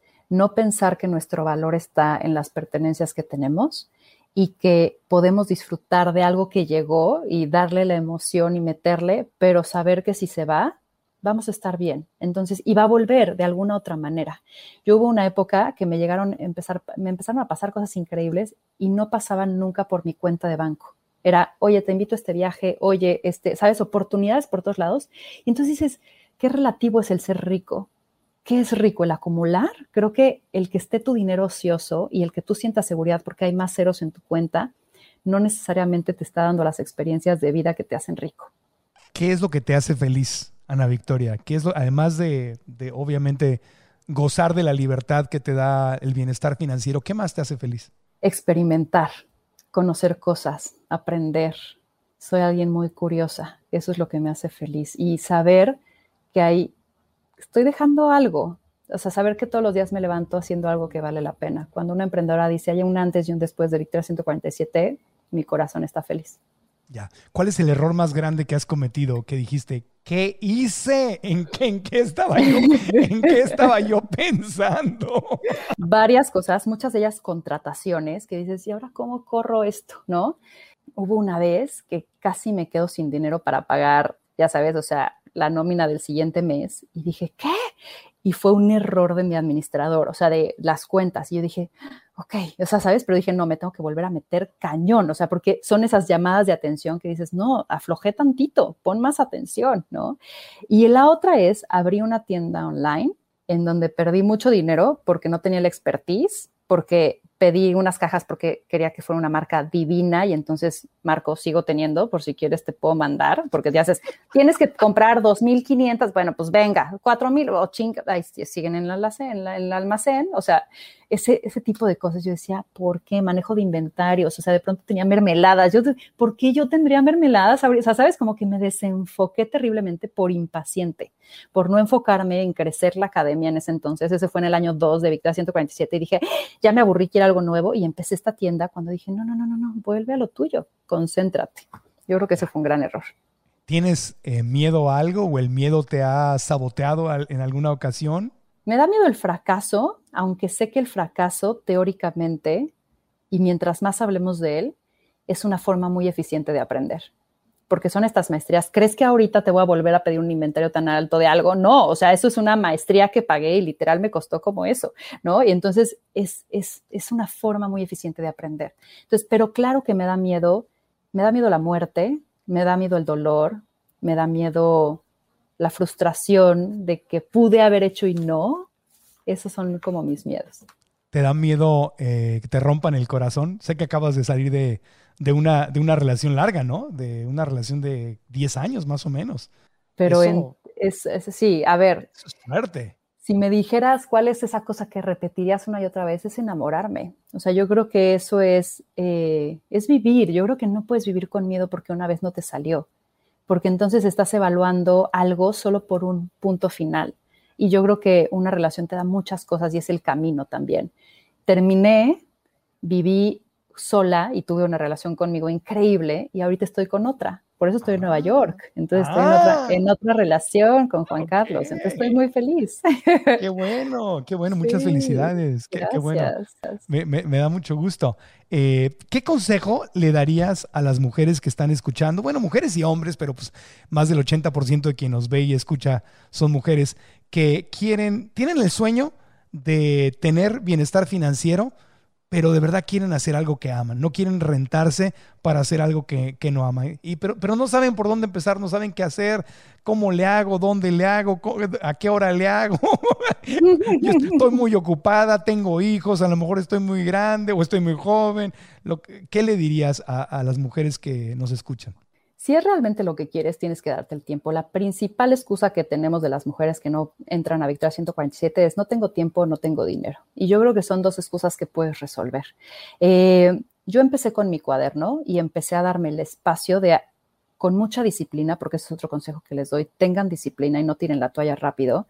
No pensar que nuestro valor está en las pertenencias que tenemos y que podemos disfrutar de algo que llegó y darle la emoción y meterle, pero saber que si se va, vamos a estar bien. Entonces, y va a volver de alguna otra manera. Yo hubo una época que me llegaron a empezar, me empezaron a pasar cosas increíbles y no pasaban nunca por mi cuenta de banco. Era, oye, te invito a este viaje, oye, este, ¿sabes? Oportunidades por todos lados. Y entonces dices, ¿qué relativo es el ser rico? ¿Qué es rico? ¿El acumular? Creo que el que esté tu dinero ocioso y el que tú sientas seguridad porque hay más ceros en tu cuenta, no necesariamente te está dando las experiencias de vida que te hacen rico. ¿Qué es lo que te hace feliz, Ana Victoria? ¿Qué es lo, además de, de, obviamente, gozar de la libertad que te da el bienestar financiero, qué más te hace feliz? Experimentar, conocer cosas, aprender. Soy alguien muy curiosa. Eso es lo que me hace feliz. Y saber que hay... estoy dejando algo, o sea, saber que todos los días me levanto haciendo algo que vale la pena. Cuando una emprendedora dice, hay un antes y un después de Victoria ciento cuarenta y siete, mi corazón está feliz. Ya. ¿Cuál es el error más grande que has cometido? Que dijiste, ¿qué hice? ¿En qué, en qué estaba yo? ¿En qué estaba yo pensando? Varias cosas, muchas de ellas contrataciones, que dices, ¿y ahora cómo corro esto? ¿No? Hubo una vez que casi me quedo sin dinero para pagar, ya sabes, o sea, la nómina del siguiente mes y dije, ¿qué? Y fue un error de mi administrador, o sea, de las cuentas. Y yo dije, ok, o sea, ¿sabes? Pero dije, no, me tengo que volver a meter cañón, o sea, porque son esas llamadas de atención que dices, no, aflojé tantito, pon más atención, ¿no? Y la otra es, abrí una tienda online en donde perdí mucho dinero porque no tenía la expertise, porque pedí unas cajas porque quería que fuera una marca divina y entonces, Marco, sigo teniendo, por si quieres te puedo mandar, porque ya haces, tienes que comprar dos mil quinientas, bueno, pues venga, cuatro mil, o chinga, ahí siguen en el almacén, en, la, en el almacén, o sea, ese, ese tipo de cosas. Yo decía, ¿por qué? Manejo de inventarios, o sea, de pronto tenía mermeladas, yo, ¿por qué yo tendría mermeladas? O sea, ¿sabes? Como que me desenfoqué terriblemente por impaciente, por no enfocarme en crecer la academia en ese entonces. Ese fue en el año dos de Victoria ciento cuarenta y siete y dije, ya me aburrí, quiero algo nuevo, y empecé esta tienda cuando dije, no, no, no, no, no, vuelve a lo tuyo, concéntrate. Yo creo que ese fue un gran error. ¿Tienes eh, miedo a algo o el miedo te ha saboteado al, en alguna ocasión? Me da miedo el fracaso, aunque sé que el fracaso teóricamente, y mientras más hablemos de él, es una forma muy eficiente de aprender. Porque son estas maestrías. ¿Crees que ahorita te voy a volver a pedir un inventario tan alto de algo? No, o sea, eso es una maestría que pagué y literal me costó como eso, ¿no? Y entonces es, es, es una forma muy eficiente de aprender. Entonces, pero claro que me da miedo, me da miedo la muerte, me da miedo el dolor, me da miedo la frustración de que pude haber hecho y no. Esos son como mis miedos. ¿Te da miedo eh, que te rompan el corazón? Sé que acabas de salir de, de, una, de una relación larga, ¿no? De una relación de diez años más o menos. Pero eso, en, es, es, sí, a ver. Eso es fuerte. Si me dijeras cuál es esa cosa que repetirías una y otra vez, es enamorarme. O sea, yo creo que eso es, eh, es vivir. Yo creo que no puedes vivir con miedo porque una vez no te salió. Porque entonces estás evaluando algo solo por un punto final. Y yo creo que una relación te da muchas cosas y es el camino también. Terminé, viví sola y tuve una relación conmigo increíble y ahorita estoy con otra. Por eso estoy en Nueva York. Entonces estoy Ah. en, otra, en otra relación con Juan okay. Carlos. Entonces estoy muy feliz. Qué bueno, qué bueno. Sí, Muchas felicidades. Qué, qué bueno. Me, me, me da mucho gusto. Eh, ¿Qué consejo le darías a las mujeres que están escuchando? Bueno, mujeres y hombres, pero pues más del ochenta por ciento de quien nos ve y escucha son mujeres que quieren, tienen el sueño de tener bienestar financiero, pero de verdad quieren hacer algo que aman, no quieren rentarse para hacer algo que, que no aman, y, pero, pero no saben por dónde empezar, no saben qué hacer, cómo le hago, dónde le hago, a qué hora le hago. Yo estoy muy ocupada, tengo hijos, a lo mejor estoy muy grande o estoy muy joven. Lo, ¿qué le dirías a, a las mujeres que nos escuchan? Si es realmente lo que quieres, tienes que darte el tiempo. La principal excusa que tenemos de las mujeres que no entran a Victoria ciento cuarenta y siete es no tengo tiempo, no tengo dinero. Y yo creo que son dos excusas que puedes resolver. Eh, yo empecé con mi cuaderno y empecé a darme el espacio de, con mucha disciplina, porque ese es otro consejo que les doy, tengan disciplina y no tiren la toalla rápido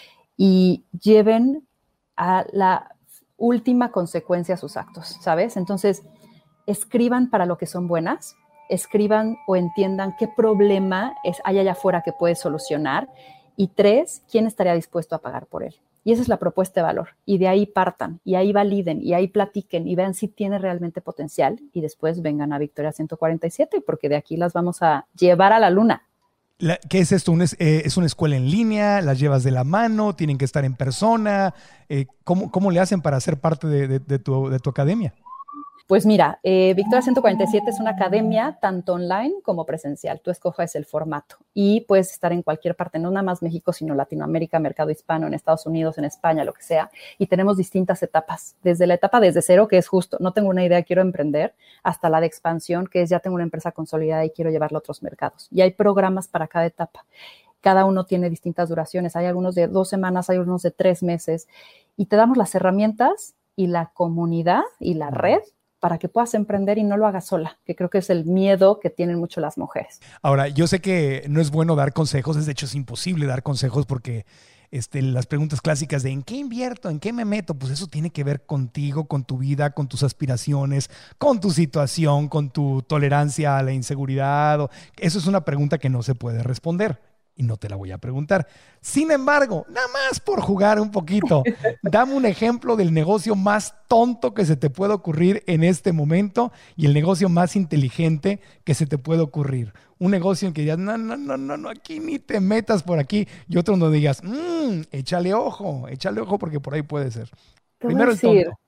y lleven a la última consecuencia sus actos, ¿sabes? Entonces, escriban para lo que son buenas, escriban o entiendan qué problema es, hay allá afuera que puedes solucionar. Y tres, ¿quién estaría dispuesto a pagar por él? Y esa es la propuesta de valor. Y de ahí partan, y ahí validen, y ahí platiquen, y vean si tiene realmente potencial. Y después vengan a Victoria ciento cuarenta y siete, porque de aquí las vamos a llevar a la luna. La, ¿Qué es esto? ¿Un es, eh, ¿Es una escuela en línea? ¿Las llevas de la mano? ¿Tienen que estar en persona? Eh, ¿cómo, ¿Cómo le hacen para ser parte de, de, de, tu, de tu academia? Pues mira, eh, Victoria ciento cuarenta y siete es una academia tanto online como presencial. Tú escoges el formato y puedes estar en cualquier parte, no nada más México, sino Latinoamérica, mercado hispano, en Estados Unidos, en España, lo que sea. Y tenemos distintas etapas, desde la etapa desde cero, que es justo, no tengo una idea, quiero emprender, hasta la de expansión, que es ya tengo una empresa consolidada y quiero llevarla a otros mercados. Y hay programas para cada etapa. Cada uno tiene distintas duraciones. Hay algunos de dos semanas, hay unos de tres meses. Y te damos las herramientas y la comunidad y la red para que puedas emprender y no lo hagas sola, que creo que es el miedo que tienen mucho las mujeres. Ahora, yo sé que no es bueno dar consejos, de hecho es imposible dar consejos porque este, las preguntas clásicas de ¿en qué invierto? ¿En qué me meto? Pues eso tiene que ver contigo, con tu vida, con tus aspiraciones, con tu situación, con tu tolerancia a la inseguridad. Eso es una pregunta que no se puede responder. Y no te la voy a preguntar. Sin embargo, nada más por jugar un poquito, dame un ejemplo del negocio más tonto que se te puede ocurrir en este momento y el negocio más inteligente que se te puede ocurrir. Un negocio en que digas, no, no, no, no, no, aquí ni te metas por aquí. Y otro donde digas, mmm, échale ojo, échale ojo porque por ahí puede ser. Te Primero el tonto.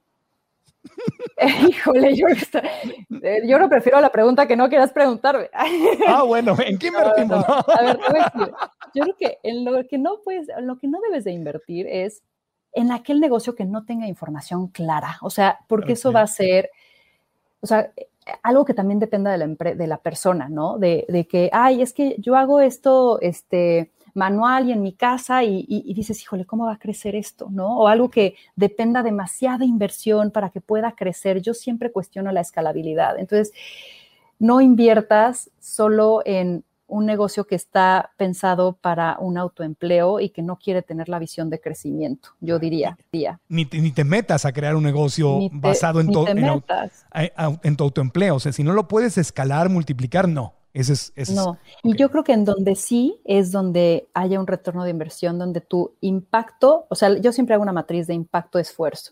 Híjole, yo, yo no prefiero la pregunta que no quieras preguntarme. Ah, bueno, ¿en qué invertimos? No, no. A ver, te voy a decir, yo creo que en lo que no puedes, en lo que no debes de invertir es en aquel negocio que no tenga información clara. O sea, porque okay. Eso va a ser, o sea, algo que también dependa de la, de la persona, ¿no? De, de que, ay, es que yo hago esto, este... manual y en mi casa y, y, y dices, híjole, ¿cómo va a crecer esto? ¿No? O algo que dependa demasiada inversión para que pueda crecer. Yo siempre cuestiono la escalabilidad. Entonces, no inviertas solo en un negocio que está pensado para un autoempleo y que no quiere tener la visión de crecimiento, yo diría. diría. Ni, te, ni te metas a crear un negocio te, basado en, to, en, en, en tu autoempleo. O sea, si no lo puedes escalar, multiplicar, no. Ese es, ese no, es, y okay. Yo creo que en donde sí es donde haya un retorno de inversión, donde tu impacto, o sea, yo siempre hago una matriz de impacto-esfuerzo,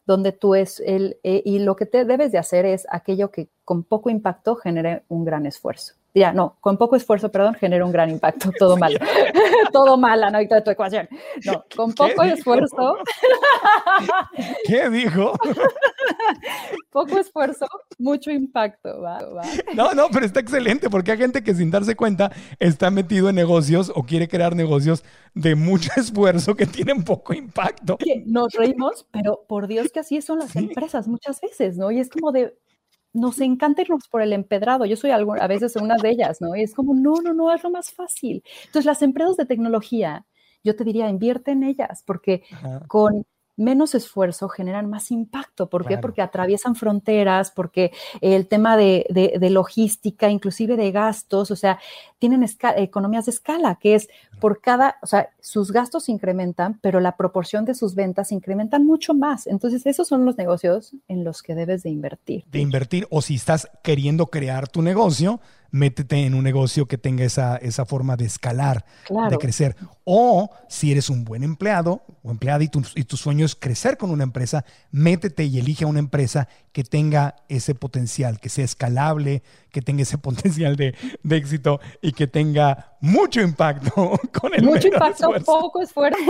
donde tú es el, eh, y lo que te debes de hacer es aquello que con poco impacto genere un gran esfuerzo. Ya, no, con poco esfuerzo, perdón, genera un gran impacto. Todo sí. mal. Todo mal, Ana Victoria, tu ecuación. No, con poco esfuerzo. ¿Qué dijo? Poco esfuerzo, mucho impacto. Va, va. No, no, pero está excelente porque hay gente que sin darse cuenta está metido en negocios o quiere crear negocios de mucho esfuerzo que tienen poco impacto. Que nos reímos, pero por Dios que así son las sí. empresas muchas veces, ¿no? Y es como de... Nos encanta irnos por el empedrado. Yo soy algo, a veces una de ellas, ¿no? Y es como, no, no, no, es lo más fácil. Entonces, las empresas de tecnología, yo te diría, invierte en ellas, porque Ajá. con menos esfuerzo generan más impacto. ¿Por qué? Claro. Porque atraviesan fronteras, porque el tema de, de, de logística, inclusive de gastos, o sea, tienen esca- economías de escala, que es por cada, o sea, sus gastos incrementan, pero la proporción de sus ventas incrementan mucho más. Entonces, esos son los negocios en los que debes de invertir. De invertir, o si estás queriendo crear tu negocio, métete en un negocio que tenga esa, esa forma de escalar, claro. de crecer. O si eres un buen empleado o empleada y tu, y tu sueño es crecer con una empresa, métete y elige a una empresa que tenga ese potencial, que sea escalable, que tenga ese potencial de, de éxito y que tenga mucho impacto con el Mucho impacto, esfuerzo. Poco esfuerzo.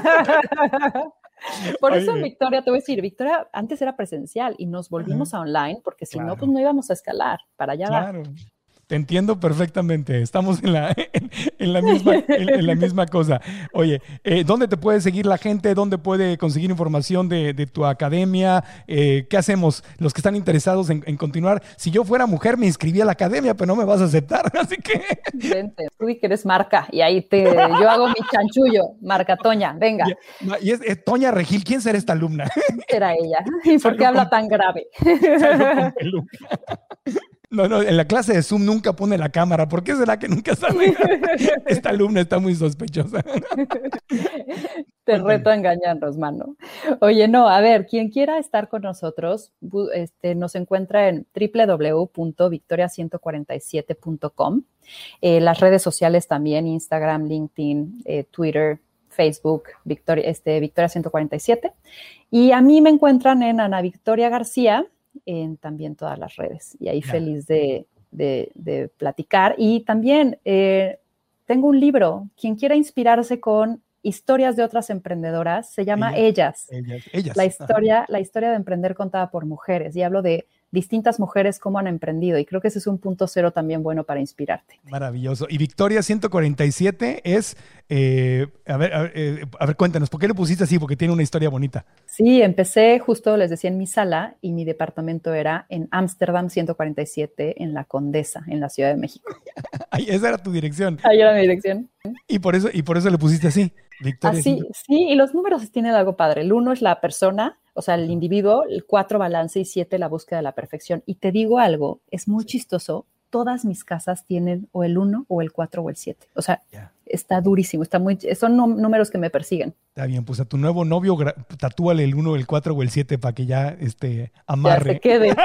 Por eso, Oye. Victoria, te voy a decir, Victoria antes era presencial y nos volvimos uh-huh. a online porque si claro. no, pues no íbamos a escalar. Para allá Claro. va. Te entiendo perfectamente. Estamos en la, en, en la, misma, en, en la misma cosa. Oye, eh, ¿dónde te puede seguir la gente? ¿Dónde puede conseguir información de, de tu academia? Eh, ¿Qué hacemos? Los que están interesados en, en continuar. Si yo fuera mujer, me inscribí a la academia, pero no me vas a aceptar, así que... Vente, tú y que eres marca, y ahí te, yo hago mi chanchullo. Marca Toña, venga. Y, y es, es Toña Regil. ¿Quién será esta alumna? Será ella. ¿Y por qué habla tan grave? No, no, en la clase de Zoom nunca pone la cámara. ¿Por qué será que nunca sale? Esta alumna está muy sospechosa. Te reto a engañarnos, mano. Oye, no, a ver, quien quiera estar con nosotros, este, nos encuentra en doble u doble u doble u punto victoria ciento cuarenta y siete punto com. Eh, las redes sociales también, Instagram, LinkedIn, eh, Twitter, Facebook, Victoria, este, Victoria ciento cuarenta y siete. Y a mí me encuentran en Ana Victoria García, en también todas las redes, y ahí yeah. feliz de, de, de platicar. Y también eh, tengo un libro, quien quiera inspirarse con historias de otras emprendedoras, se llama Ellas. Ellas, ellas. ellas. La historia, la historia de emprender contada por mujeres, y hablo de distintas mujeres cómo han emprendido, y creo que ese es un punto cero también bueno para inspirarte. Maravilloso. Y Victoria ciento cuarenta y siete es, eh, a, ver, a, ver, eh, a ver, cuéntanos, ¿por qué le pusiste así? Porque tiene una historia bonita. Sí, empecé justo, les decía, en mi sala, y mi departamento era en Ámsterdam ciento cuarenta y siete, en La Condesa, en la Ciudad de México. Ay, esa era tu dirección. Ahí era mi dirección. Y por eso, y por eso le pusiste así, Victoria. Así, sí, y los números tienen algo padre. El uno es la persona, o sea, el individuo, el cuatro balance y siete la búsqueda de la perfección. Y te digo algo, es muy chistoso, todas mis casas tienen o el uno o el cuatro o el siete. O sea, yeah. está durísimo, está muy, son números que me persiguen. Está bien, pues a tu nuevo novio tatúale el uno, el cuatro o el siete para que ya este, amarre. Ya se quede.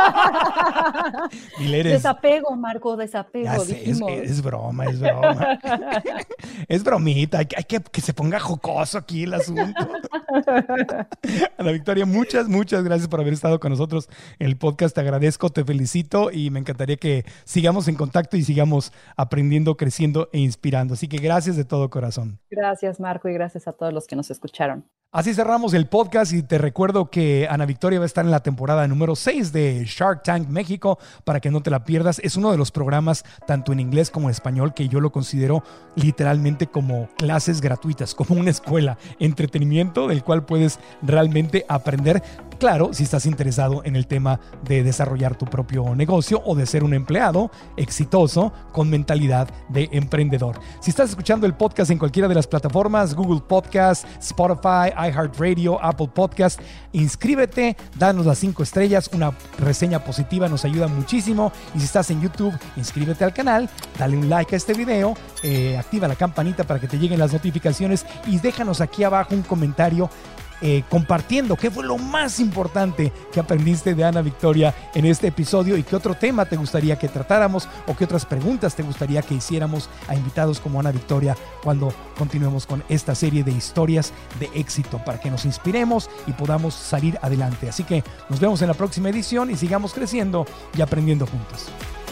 eres, desapego, Marco, desapego. Ya sé, es, es broma, es broma. Es bromita, hay, hay que que se ponga jocoso aquí el asunto. Ana Victoria, muchas, muchas gracias por haber estado con nosotros en el podcast. Te agradezco, te felicito y me encantaría que sigamos en contacto y sigamos aprendiendo, creciendo e inspirando. Así que gracias de todo corazón. Gracias, Marco, y gracias a todos los que nos escucharon. Así cerramos el podcast y te recuerdo que Ana Victoria va a estar en la temporada número seis de Shark Tank México para que no te la pierdas. Es uno de los programas tanto en inglés como en español que yo lo considero literalmente como clases gratuitas, como una escuela, entretenimiento del cual puedes realmente aprender. Claro, si estás interesado en el tema de desarrollar tu propio negocio o de ser un empleado exitoso con mentalidad de emprendedor. Si estás escuchando el podcast en cualquiera de las plataformas, Google Podcast, Spotify, iHeartRadio, Apple Podcast, inscríbete, danos las cinco estrellas, una reseña positiva nos ayuda muchísimo. Y si estás en YouTube, inscríbete al canal, dale un like a este video, eh, activa la campanita para que te lleguen las notificaciones y déjanos aquí abajo un comentario eh, compartiendo qué fue lo más importante que aprendiste de Ana Victoria en este episodio y qué otro tema te gustaría que tratáramos o qué otras preguntas te gustaría que hiciéramos a invitados como Ana Victoria cuando continuemos con esta serie de historias de éxito para que nos inspiremos y podamos salir adelante. Así que nos vemos en la próxima edición y sigamos creciendo y aprendiendo juntos.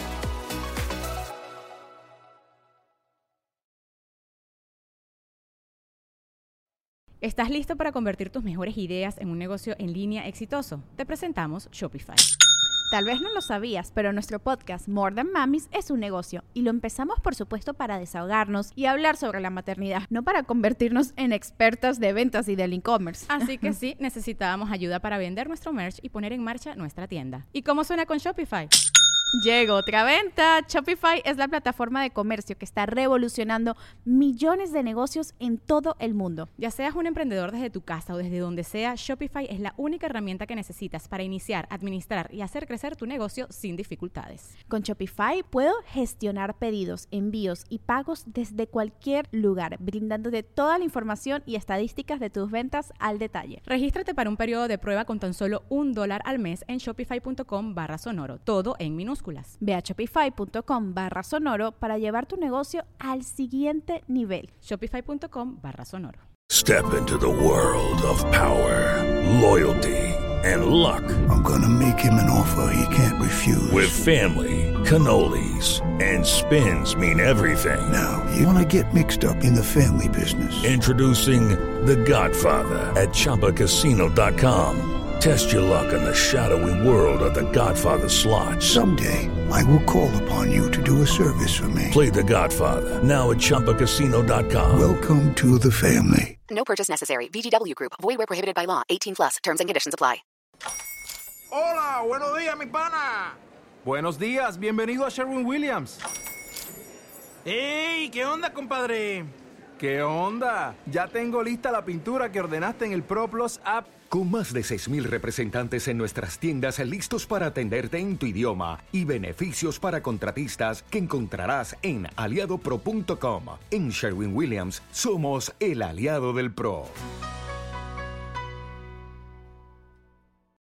¿Estás listo para convertir tus mejores ideas en un negocio en línea exitoso? Te presentamos Shopify. Tal vez no lo sabías, pero nuestro podcast More Than Mamis es un negocio y lo empezamos por supuesto para desahogarnos y hablar sobre la maternidad, no para convertirnos en expertas de ventas y del e-commerce. Así que sí, necesitábamos ayuda para vender nuestro merch y poner en marcha nuestra tienda. ¿Y cómo suena con Shopify? Llegó otra venta. Shopify es la plataforma de comercio que está revolucionando millones de negocios en todo el mundo. Ya seas un emprendedor desde tu casa o desde donde sea, Shopify es la única herramienta que necesitas para iniciar, administrar y hacer crecer tu negocio sin dificultades. Con Shopify puedo gestionar pedidos, envíos y pagos desde cualquier lugar, brindándote toda la información y estadísticas de tus ventas al detalle. Regístrate para un periodo de prueba con tan solo un dólar al mes en shopify.com barra sonoro, todo en minúsculas. Ve a shopify.com barra sonoro para llevar tu negocio al siguiente nivel. Shopify.com barra sonoro. Step into the world of power, loyalty, and luck. I'm gonna make him an offer he can't refuse. With family, cannolis, and spins mean everything. Now, you wanna get mixed up in the family business. Introducing The Godfather at Chumba Casino dot com. Test your luck in the shadowy world of The Godfather slot. Someday, I will call upon you to do a service for me. Play The Godfather, now at Chumba Casino dot com. Welcome to the family. No purchase necessary. V G W Group. Void where prohibited by law. eighteen plus. Terms and conditions apply. Hola, buenos días, mi pana. Buenos días, bienvenido a Sherwin-Williams. ¡Ey! ¿Qué onda, compadre? ¿Qué onda? Ya tengo lista la pintura que ordenaste en el ProPlus app. Con más de seis mil representantes en nuestras tiendas listos para atenderte en tu idioma y beneficios para contratistas que encontrarás en aliado pro punto com. En Sherwin-Williams somos el aliado del pro.